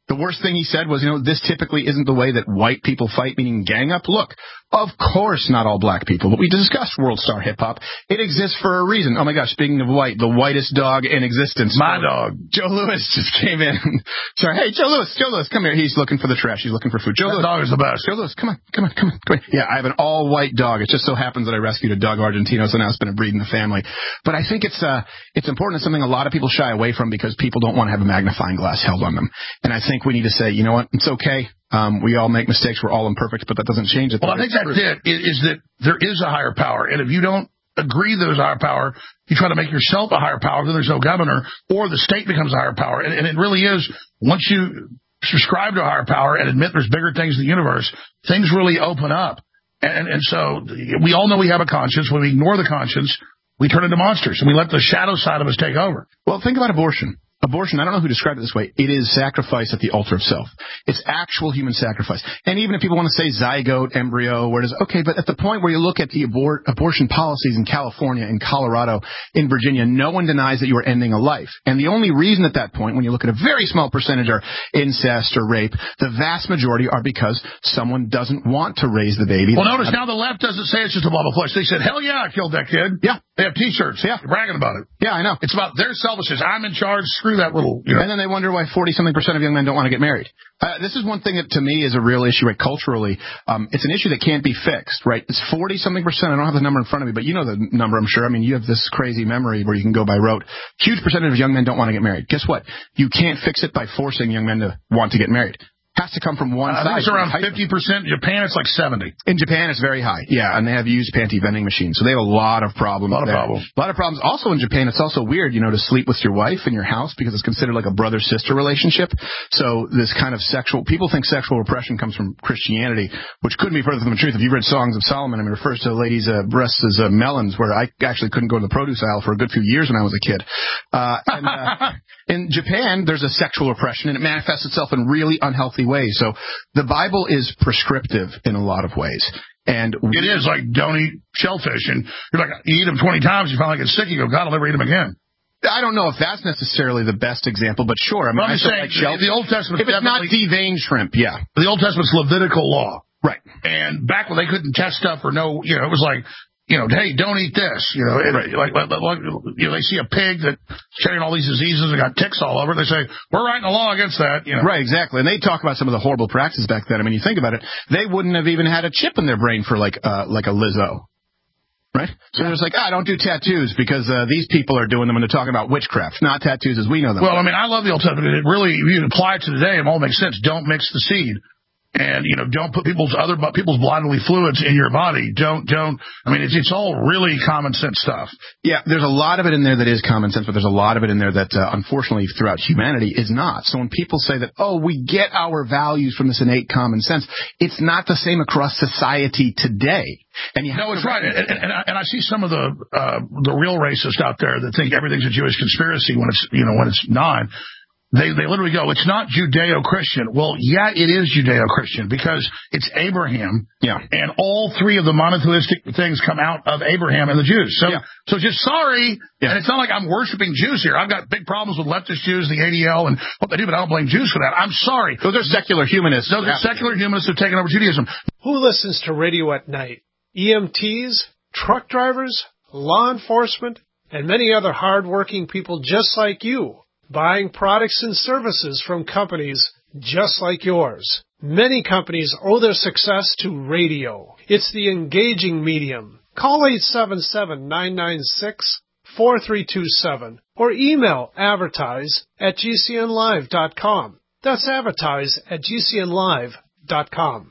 The worst thing he said was, you know, this typically isn't the way that white people fight, meaning gang up. Look, of course not all black people, but we discussed World Star Hip Hop. It exists for a reason. Oh, my gosh, speaking of white, the whitest dog in existence. My dog. Joe Lewis just came in. Sorry, hey, Joe Lewis, Joe Lewis, come here. He's looking for the trash. He's looking for food. Joe that Lewis. dog is the best. Joe Lewis, come on, come on, come on, come on. Yeah, I have an all-white dog. It just so happens that I rescued a Doug Argentino, so now it's been a breed in the family. But I think it's uh, it's important. It's something a lot of people shy away from because people don't want to have a magnifying glass held on them. And I think we need to say, you know what, it's okay. Um, we all make mistakes. We're all imperfect, but that doesn't change it. Well, I think that's it, is that there is a higher power. And if you don't agree there's a higher power, you try to make yourself a higher power, then there's no governor, or the state becomes a higher power. And, and it really is, once you subscribe to a higher power and admit there's bigger things in the universe, things really open up. And, and so we all know we have a conscience. When we ignore the conscience, we turn into monsters, and we let the shadow side of us take over. Well, think about abortion. Abortion, I don't know who described it this way. It is sacrifice at the altar of self. It's actual human sacrifice. And even if people want to say zygote, embryo, where does okay, but at the point where you look at the abort, abortion policies in California, in Colorado, in Virginia, no one denies that you are ending a life. And the only reason at that point, when you look at a very small percentage are incest or rape, the vast majority are because someone doesn't want to raise the baby. Well, notice now the left doesn't say it's just a ball of flesh. They said, hell yeah, I killed that kid. Yeah. They have T-shirts. Yeah. They're bragging about it. Yeah, I know. It's about their selfishness. I'm in charge. Screw that little, you know. And then they wonder why forty-something percent of young men don't want to get married. Uh, this is one thing that, to me, is a real issue, right, culturally. Um, it's an issue that can't be fixed, right? It's forty-something percent. I don't have the number in front of me, but you know the number, I'm sure. I mean, you have this crazy memory where you can go by rote. Huge percentage of young men don't want to get married. Guess what? You can't fix it by forcing young men to want to get married. Has to come from one I side. I think it's around fifty percent. In Japan, it's like seventy. In Japan, it's very high. Yeah, and they have used panty vending machines. So they have a lot of problems. A lot of there. problems. A lot of problems. Also in Japan, it's also weird, you know, to sleep with your wife in your house because it's considered like a brother-sister relationship. So this kind of sexual, people think sexual repression comes from Christianity, which couldn't be further from the truth. If you've read Songs of Solomon, I mean, it refers to ladies' uh, breasts as uh, melons, where I actually couldn't go to the produce aisle for a good few years when I was a kid. Uh, and, uh, in Japan, there's a sexual repression, and it manifests itself in really unhealthy ways. So the Bible is prescriptive in a lot of ways. And it is like, don't eat shellfish. And you're like, you eat them twenty times, you finally get sick, you go, God, I'll never eat them again. I don't know if that's necessarily the best example, but sure. I mean, I'm I saying, like shell- the Old Testament, if it's not deveined shrimp, yeah. The Old Testament's Levitical law. Right. And back when they couldn't test stuff or know, you know, it was like, you know, hey, don't eat this. You know, right. like, like, like, you know, they see a pig that's carrying all these diseases and got ticks all over it. They say, we're writing a law against that. You know? Right, exactly. And they talk about some of the horrible practices back then. I mean, you think about it, they wouldn't have even had a chip in their brain for like, uh, like a Lizzo. Right? So yeah. There's like, ah, don't do tattoos because uh, these people are doing them when they're talking about witchcraft, not tattoos as we know them. Well, I mean, I love the Old Testament. It really, if you apply it to today, it all makes sense. Don't mix the seed. And, you know, don't put people's other people's bodily fluids in your body. Don't, don't. I mean, it's it's all really common sense stuff. Yeah, there's a lot of it in there that is common sense, but there's a lot of it in there that, uh, unfortunately, throughout humanity is not. So when people say that, oh, we get our values from this innate common sense, it's not the same across society today. And you no, it's right. And, and, and, I, and I see some of the uh, the real racists out there that think everything's a Jewish conspiracy when it's, you know, when it's not. They they literally go, it's not Judeo-Christian. Well, yeah, it is Judeo-Christian because it's Abraham. Yeah. And all three of the monotheistic things come out of Abraham and the Jews. So, yeah. so just sorry. Yeah. And it's not like I'm worshiping Jews here. I've got big problems with leftist Jews, the A D L, and what they do, but I don't blame Jews for that. I'm sorry. Those are secular humanists. Those are secular humanists who've taken over Judaism. Who listens to radio at night? E M Ts, truck drivers, law enforcement, and many other hard-working people just like you, buying products and services from companies just like yours. Many companies owe their success to radio. It's the engaging medium. Call eight seven seven, nine nine six, four three two seven or email advertise at g c n live dot com. That's advertise at g c n live dot com.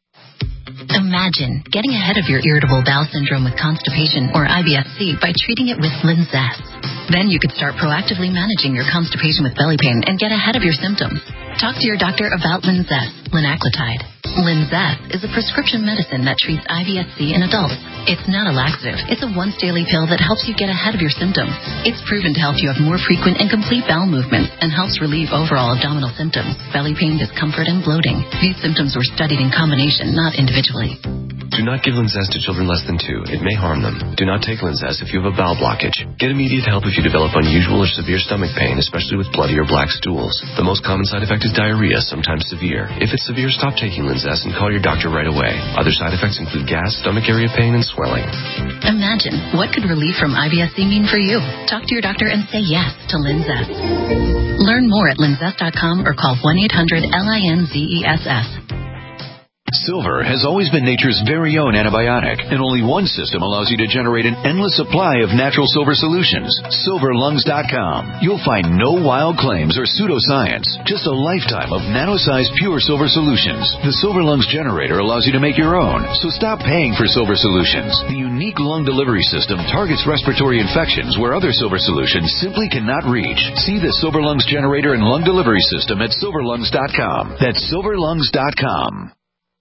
Imagine getting ahead of your irritable bowel syndrome with constipation or I B S C by treating it with Linzess. Then you could start proactively managing your constipation with belly pain and get ahead of your symptoms. Talk to your doctor about Linzess, linaclotide. Linzess is a prescription medicine that treats I B S C in adults. It's not a laxative. It's a once-daily pill that helps you get ahead of your symptoms. It's proven to help you have more frequent and complete bowel movements and helps relieve overall abdominal symptoms, belly pain, discomfort, and bloating. These symptoms were studied in combination, not individually. Do not give Linzess to children less than two. It may harm them. Do not take Linzess if you have a bowel blockage. Get immediate help if you develop unusual or severe stomach pain, especially with bloody or black stools. The most common side effect is diarrhea, sometimes severe. If it's severe, stop taking Linzess and call your doctor right away. Other side effects include gas, stomach area pain, and swelling. Imagine, what could relief from I B S C mean for you? Talk to your doctor and say yes to Linzess. Learn more at linzess dot com or call one eight hundred L I N Z E S S. Silver has always been nature's very own antibiotic, and only one system allows you to generate an endless supply of natural silver solutions. silver lungs dot com. You'll find no wild claims or pseudoscience, just a lifetime of nano-sized pure silver solutions. The Silver Lungs generator allows you to make your own, so stop paying for silver solutions. The unique lung delivery system targets respiratory infections where other silver solutions simply cannot reach. See the Silver Lungs generator and lung delivery system at silver lungs dot com. That's silver lungs dot com.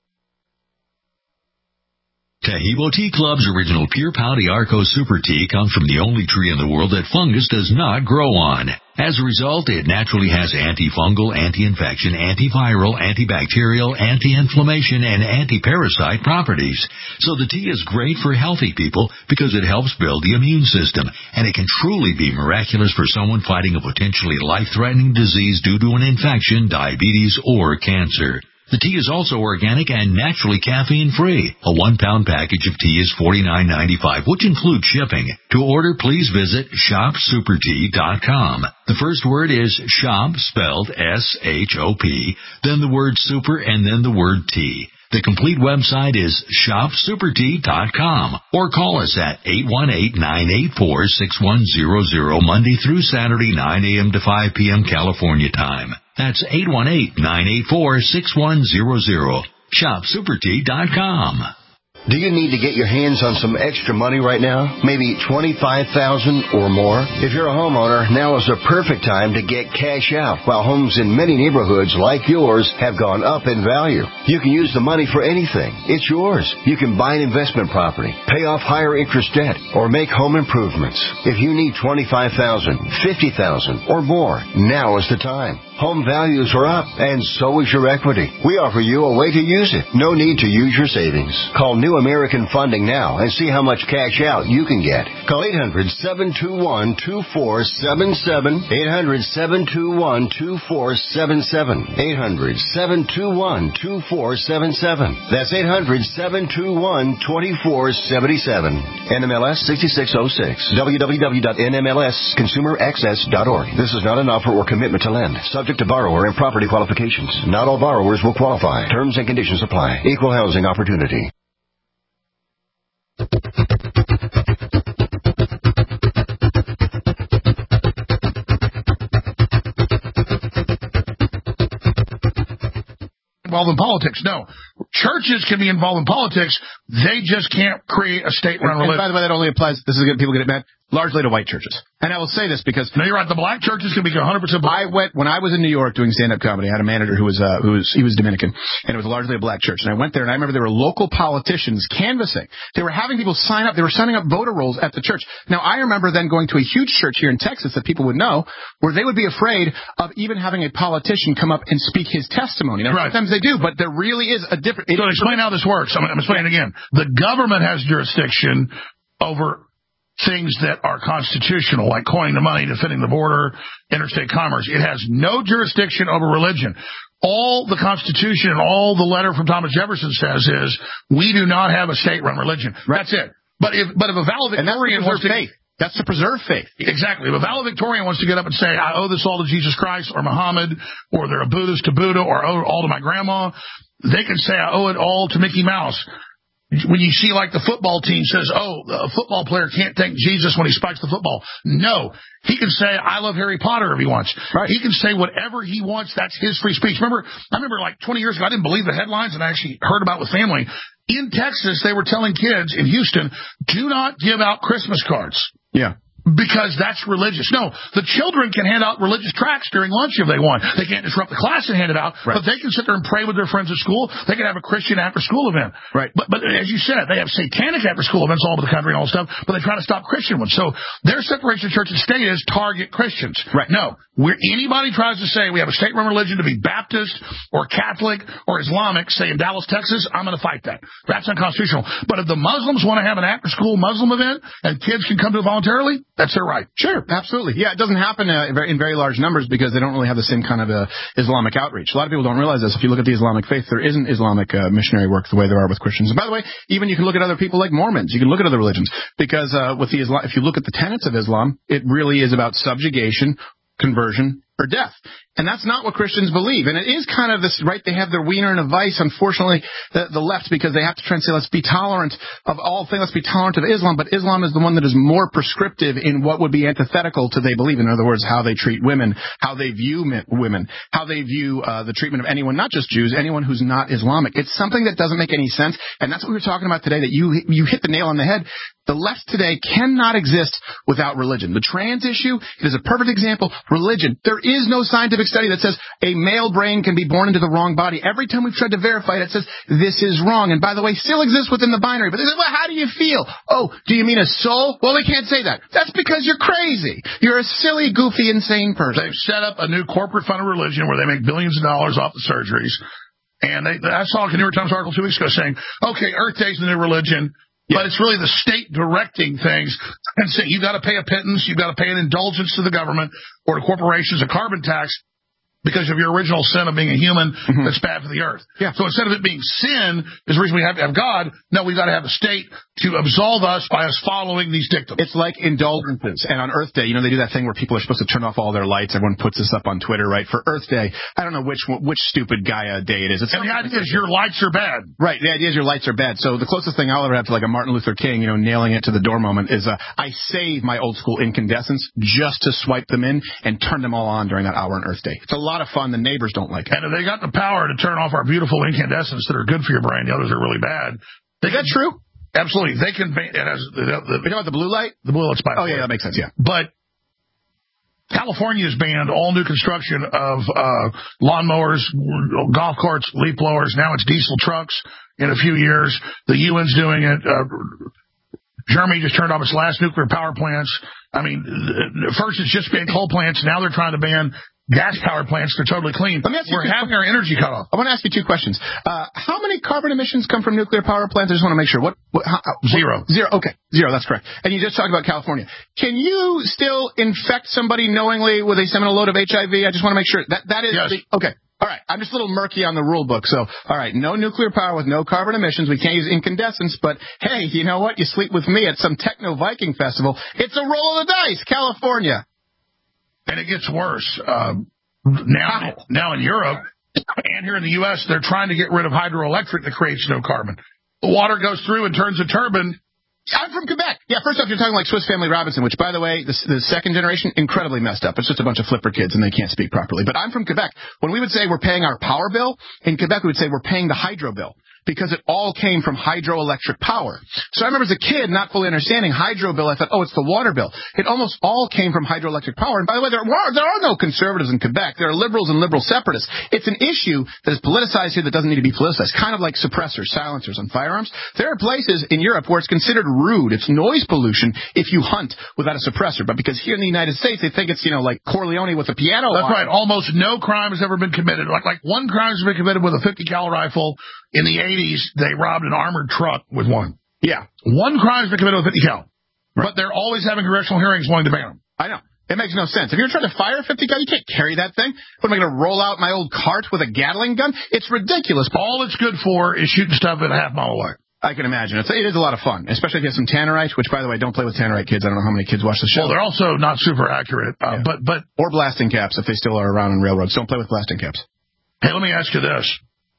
Tahibo Tea Club's original Pure Pau d'Arco Super Tea comes from the only tree in the world that fungus does not grow on. As a result, it naturally has antifungal, anti-infection, antiviral, antibacterial, anti-inflammation, and anti-parasite properties. So the tea is great for healthy people because it helps build the immune system, and it can truly be miraculous for someone fighting a potentially life-threatening disease due to an infection, diabetes, or cancer. The tea is also organic and naturally caffeine-free. A one-pound package of tea is forty-nine ninety-five, which includes shipping. To order, please visit shop super tea dot com. The first word is shop, spelled S H O P, then the word super, and then the word tea. The complete website is shop super tea dot com, or call us at eight one eight, nine eight four, six one zero zero, Monday through Saturday, nine a.m. to five p.m. California time. That's eight one eight, nine eight four, six one zero zero. shop super tea dot com. Do you need to get your hands on some extra money right now? Maybe twenty-five thousand dollars or more? If you're a homeowner, now is the perfect time to get cash out, while homes in many neighborhoods like yours have gone up in value. You can use the money for anything. It's yours. You can buy an investment property, pay off higher interest debt, or make home improvements. If you need twenty-five thousand dollars, fifty thousand dollars, or more, now is the time. Home values are up, and so is your equity. We offer you a way to use it. No need to use your savings. Call New American Funding now and see how much cash out you can get. Call eight hundred, seven two one, two four seven seven, eight hundred, seven two one, two four seven seven, eight hundred, seven two one, two four seven seven. That's eight hundred, seven two one, two four seven seven. N M L S sixty-six oh six. w w w dot n m l s consumer access dot org. This is not an offer or commitment to lend. Subject to borrower and property qualifications. Not all borrowers will qualify. Terms and conditions apply. Equal housing opportunity. Involved in politics. No. Churches can be involved in politics. They just can't create a state-run religion. And by the way, that only applies, this is good, people get it mad, largely to white churches. And I will say this because... No, you're right. The black churches can be one hundred percent black. I went, when I was in New York doing stand-up comedy, I had a manager who was, uh, who was, he was Dominican, and it was largely a black church. And I went there, and I remember there were local politicians canvassing. They were having people sign up. They were signing up voter rolls at the church. Now, I remember then going to a huge church here in Texas that people would know, where they would be afraid of even having a politician come up and speak his testimony. Now, right. Sometimes they do, but there really is a difference. So explain how this works. I'm, I'm explaining it again. The government has jurisdiction over things that are constitutional, like coining the money, defending the border, interstate commerce. It has no jurisdiction over religion. All the Constitution and all the letter from Thomas Jefferson says is, we do not have a state-run religion. Right. That's it. But if, but if a valedictorian wants to... faith. That's to preserve faith. Exactly. If a valedictorian wants to get up and say, I owe this all to Jesus Christ or Muhammad, or they're a Buddhist to Buddha, or I owe it all to my grandma, they can say, I owe it all to Mickey Mouse. When you see, like, the football team says, oh, a football player can't thank Jesus when he spikes the football. No. He can say, I love Harry Potter if he wants. Right. He can say whatever he wants. That's his free speech. Remember, I remember, like, twenty years ago, I didn't believe the headlines, and I actually heard about it with family. In Texas, they were telling kids in Houston, do not give out Christmas cards. Yeah. Because that's religious. No, the children can hand out religious tracts during lunch if they want. They can't disrupt the class and hand it out, right. But they can sit there and pray with their friends at school. They can have a Christian after-school event. Right. But, but as you said, they have satanic after-school events all over the country and all that stuff, but they try to stop Christian ones. So their separation of church and state is target Christians. Right. No, where anybody tries to say we have a state-run religion to be Baptist or Catholic or Islamic, say in Dallas, Texas, I'm going to fight that. That's unconstitutional. But if the Muslims want to have an after-school Muslim event and kids can come to it voluntarily, that's their right. Sure, absolutely. Yeah, it doesn't happen uh, in very large numbers because they don't really have the same kind of uh, Islamic outreach. A lot of people don't realize this. If you look at the Islamic faith, there isn't Islamic uh, missionary work the way there are with Christians. And by the way, even you can look at other people like Mormons. You can look at other religions because uh, with the Islam, if you look at the tenets of Islam, it really is about subjugation, conversion, or death. And that's not what Christians believe. And it is kind of this, right, they have their wiener in a vice, unfortunately, the, the left, because they have to try and say, let's be tolerant of all things, let's be tolerant of Islam, but Islam is the one that is more prescriptive in what would be antithetical to they believe. In other words, how they treat women, how they view women, how they view uh, the treatment of anyone, not just Jews, anyone who's not Islamic. It's something that doesn't make any sense, and that's what we were talking about today, that you you hit the nail on the head. The left today cannot exist without religion. The trans issue, it is a perfect example. Religion. There is no scientific study that says a male brain can be born into the wrong body. Every time we've tried to verify it, it says this is wrong. And by the way, still exists within the binary. But they say, well, how do you feel? Oh, do you mean a soul? Well, they can't say that. That's because you're crazy. You're a silly, goofy, insane person. They've set up a new corporate-funded religion where they make billions of dollars off the surgeries. And they, I saw a New York Times article two weeks ago saying, okay, Earth Day's the new religion. Yeah. But it's really the state directing things and saying you've got to pay a pittance, you've got to pay an indulgence to the government or to corporations, a carbon tax, because of your original sin of being a human mm-hmm. that's bad for the earth. Yeah. So instead of it being sin is the reason we have to have God, no, we've got to have a state to absolve us by us following these dictums. It's like indulgences. And on Earth Day, you know, they do that thing where people are supposed to turn off all their lights. Everyone puts this up on Twitter, right? For Earth Day, I don't know which which stupid Gaia day it is. It's and the idea is your lights are bad. Right. The idea is your lights are bad. So the closest thing I'll ever have to like a Martin Luther King, you know, nailing it to the door moment is uh, I save my old school incandescents just to swipe them in and turn them all on during that hour on Earth Day. It's a lot of fun. The neighbors don't like it. And if they got the power to turn off our beautiful incandescents that are good for your brain, the others are really bad. Is that true? Absolutely. They can. It has, the, the, you know about the blue light? The blue light's by Oh, yeah, that makes sense, yeah. But California has banned all new construction of uh, lawnmowers, golf carts, leaf blowers. Now it's diesel trucks in a few years. The U N's doing it. Uh, Germany just turned off its last nuclear power plants. I mean, first it's just banned coal plants. Now they're trying to ban gas power plants. They're totally clean. Let me ask you We're having our energy cut off. I want to ask you two questions. Uh, how many carbon emissions come from nuclear power plants? I just want to make sure. What? what how, Zero. What, zero. Okay. Zero. That's correct. And you just talked about California. Can you still infect somebody knowingly with a seminal load of H I V? I just want to make sure. That That is yes. the... Okay. All right. I'm just a little murky on the rule book. So, all right, no nuclear power with no carbon emissions. We can't use incandescents. But, hey, you know what? You sleep with me at some techno Viking festival. It's a roll of the dice, California. And it gets worse. Um, now, now in Europe and here in the U S, they're trying to get rid of hydroelectric that creates no carbon. The water goes through and turns a turbine. I'm from Quebec. Yeah, first off, you're talking like Swiss Family Robinson, which, by the way, the, the second generation, incredibly messed up. It's just a bunch of flipper kids, and they can't speak properly. But I'm from Quebec. When we would say we're paying our power bill, in Quebec we would say we're paying the hydro bill, because it all came from hydroelectric power. So I remember as a kid not fully understanding hydro bill, I thought, oh, it's the water bill. It almost all came from hydroelectric power. And by the way, there are, there are no conservatives in Quebec. There are liberals and liberal separatists. It's an issue that is politicized here that doesn't need to be politicized, kind of like suppressors, silencers on firearms. There are places in Europe where it's considered rude. It's noise pollution if you hunt without a suppressor. But because here in the United States, they think it's, you know, like Corleone with a piano. That's on. right. Almost no crime has ever been committed. Like, like one crime has been committed with a fifty cal rifle. In the eighties, they robbed an armored truck with one. Yeah. One crime has been committed with fifty cal. Right. But they're always having congressional hearings wanting to ban them. I know. It makes no sense. If you're trying to fire fifty cal, you can't carry that thing. What, am I going to roll out my old cart with a Gatling gun? It's ridiculous. All it's good for is shooting stuff at a half mile away. I can imagine. It's, it is a lot of fun, especially if you have some tannerite, which, by the way, don't play with tannerite, kids. I don't know how many kids watch the show. Well, they're also not super accurate. Uh, yeah. But but Or blasting caps, if they still are around on railroads. Don't play with blasting caps. Hey, let me ask you this.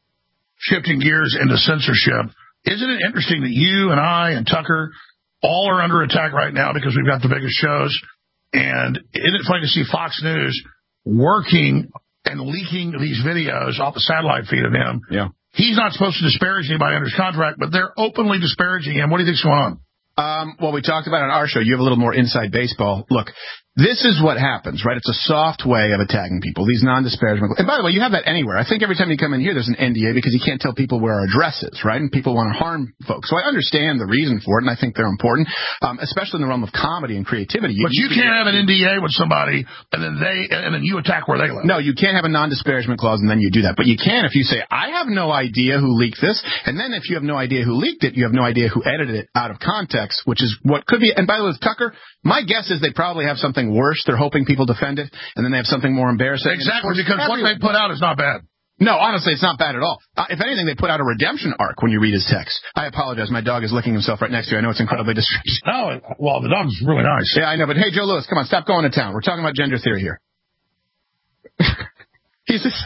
Shifting gears into censorship, isn't it interesting that you and I and Tucker all are under attack right now because we've got the biggest shows? And isn't it funny to see Fox News working and leaking these videos off the satellite feed of him? Yeah. He's not supposed to disparage anybody under his contract, but they're openly disparaging him. What do you think's going on? Um, well, we talked about it on our show. You have a little more inside baseball. Look, this is what happens, right? It's a soft way of attacking people, these non-disparagement. And by the way, you have that anywhere. I think every time you come in here, there's an N D A because you can't tell people where our address is, right? And people want to harm folks. So I understand the reason for it, and I think they're important, um, especially in the realm of comedy and creativity. You, but you, you can't have an N D A with somebody, and then they, and then you attack where they live. No, you can't have a non-disparagement clause, and then you do that. But you can if you say, I have no idea who leaked this, and then if you have no idea who leaked it, you have no idea who edited it out of context, which is what could be. And by the way, with Tucker, my guess is they probably have something worse. They're hoping people defend it, and then they have something more embarrassing. Exactly, because what they put out is not bad. No, honestly, it's not bad at all. Uh, if anything, they put out a redemption arc when you read his text. I apologize. My dog is licking himself right next to you. I know it's incredibly distressing. Oh, well, the dog's really nice. Yeah, I know. But hey, Joe Lewis, come on, stop going to town. We're talking about gender theory here. He's just...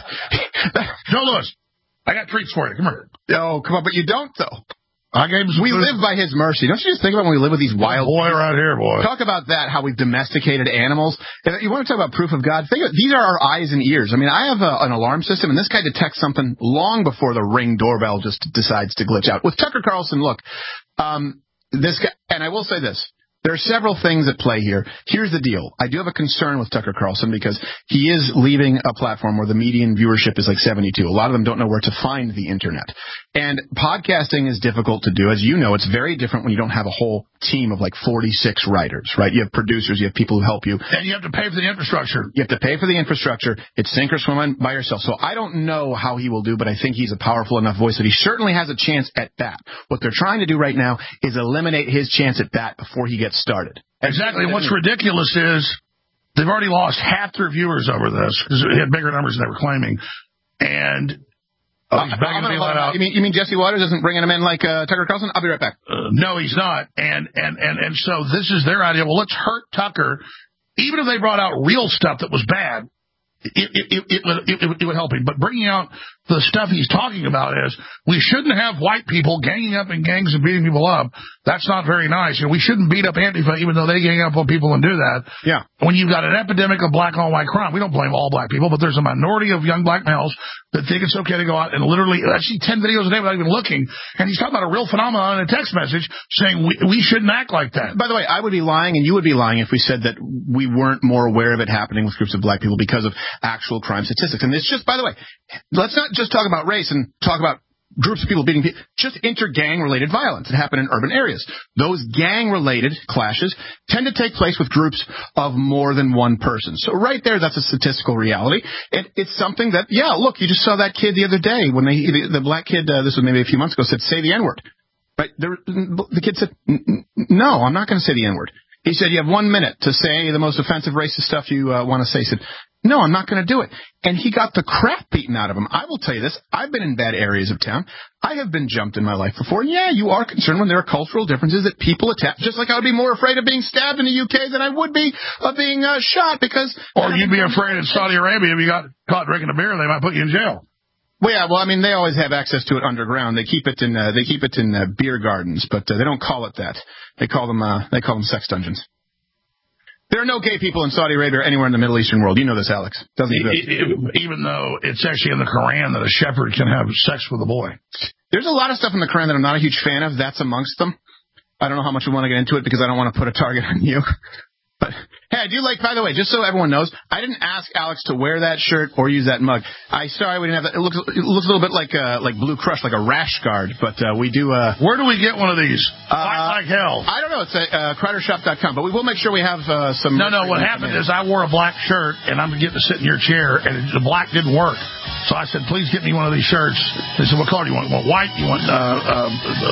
Joe Lewis, I got treats for you. Come here. Oh, come on, but you don't, though. I gave him some we food. live by his mercy. Don't you just think about when we live with these wild boy right here, boy. Talk about that, how we've domesticated animals. You want to talk about proof of God? Think of, these are our eyes and ears. I mean, I have a, an alarm system, and this guy detects something long before the Ring doorbell just decides to glitch out. With Tucker Carlson, look, um, this guy, and I will say this. There are several things at play here. Here's the deal. I do have a concern with Tucker Carlson because he is leaving a platform where the median viewership is like seventy-two. A lot of them don't know where to find the internet. And podcasting is difficult to do. As you know, it's very different when you don't have a whole team of like forty-six writers, right? You have producers, you have people who help you. And you have to pay for the infrastructure. You have to pay for the infrastructure. It's sink or swim by yourself. So I don't know how he will do, but I think he's a powerful enough voice that he certainly has a chance at bat. What they're trying to do right now is eliminate his chance at bat before he gets started. Exactly. And what's ridiculous is they've already lost half their viewers over this because it had bigger numbers than they were claiming. And uh, he's begging to be let out. You mean, you mean Jesse Waters isn't bringing him in like uh, Tucker Carlson? I'll be right back. Uh, no, he's not. And, and, and, and so this is their idea. Well, let's hurt Tucker. Even if they brought out real stuff that was bad, it, it, it, it, would, it, it would help him. But bringing out the stuff he's talking about is we shouldn't have white people ganging up in gangs and beating people up. That's not very nice. And we shouldn't beat up Antifa even though they gang up on people and do that. Yeah. When you've got an epidemic of black on white crime, we don't blame all black people, but there's a minority of young black males that think it's okay to go out and literally I see ten videos a day without even looking. And he's talking about a real phenomenon in a text message saying we, we shouldn't act like that. By the way, I would be lying and you would be lying if we said that we weren't more aware of it happening with groups of black people because of actual crime statistics. And it's just, by the way, let's not just talk about race and talk about groups of people beating people, just inter-gang-related violence that happen in urban areas. Those gang-related clashes tend to take place with groups of more than one person. So right there, that's a statistical reality. It, it's something that, yeah, look, you just saw that kid the other day when they, the, the black kid, uh, this was maybe a few months ago, said, say the N-word. Right? The, the kid said, no, I'm not going to say the N-word. He said, you have one minute to say the most offensive racist stuff you uh, want to say. He said, no, I'm not going to do it. And he got the crap beaten out of him. I will tell you this. I've been in bad areas of town. I have been jumped in my life before. And yeah, you are concerned when there are cultural differences that people attack. Just like I would be more afraid of being stabbed in the U K than I would be of being uh, shot because... Or you'd be afraid in Saudi Arabia if you got caught drinking a beer, they might put you in jail. Well, yeah, well, I mean, they always have access to it underground. They keep it in uh, they keep it in uh, beer gardens, but uh, they don't call it that. They call them uh, they call them sex dungeons. There are no gay people in Saudi Arabia or anywhere in the Middle Eastern world. You know this, Alex. Doesn't exist. Even though it's actually in the Quran that a shepherd can have sex with a boy. There's a lot of stuff in the Quran that I'm not a huge fan of. That's amongst them. I don't know how much we want to get into it because I don't want to put a target on you. But, hey, I do like, by the way, just so everyone knows, I didn't ask Alex to wear that shirt or use that mug. I sorry we didn't have that. It looks, it looks a little bit like uh, like Blue Crush, like a rash guard, but uh, we do... Uh, Where do we get one of these? Uh, like hell. I don't know. It's at uh, Crowder Shop dot com, but we will make sure we have uh, some... No, no, what happened is I wore a black shirt, and I'm getting to sit in your chair, and the black didn't work. So I said, please get me one of these shirts. They said, what color do you want? You want white? You want... Uh, uh,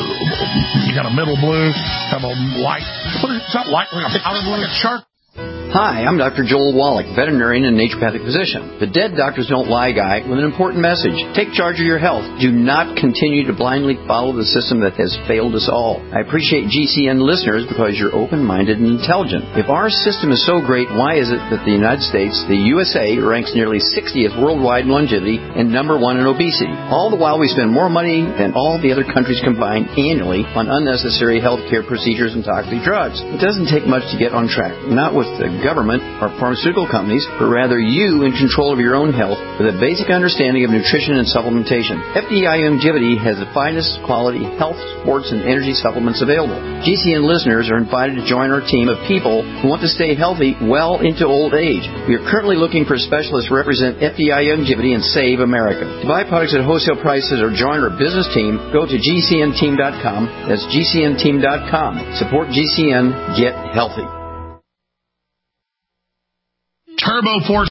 you got a middle blue? Have a light... What is it? It's not light. Like a powder blue? Like a sharp... Hi, I'm Doctor Joel Wallach, veterinarian and naturopathic physician. The Dead Doctors Don't Lie guy with an important message. Take charge of your health. Do not continue to blindly follow the system that has failed us all. I appreciate G C N listeners because you're open-minded and intelligent. If our system is so great, why is it that the United States, the U S A, ranks nearly sixtieth worldwide in longevity and number one in obesity? All the while we spend more money than all the other countries combined annually on unnecessary health care procedures and toxic drugs. It doesn't take much to get on track. Not with the government or pharmaceutical companies, but rather you in control of your own health with a basic understanding of nutrition and supplementation. F D I Longevity has the finest quality health, sports, and energy supplements available. G C N listeners are invited to join our team of people who want to stay healthy well into old age. We are currently looking for specialists to represent F D I Longevity and Save America. To buy products at wholesale prices or join our business team, go to G C N team dot com. That's G C N team dot com. Support G C N. Get healthy. Turbo Force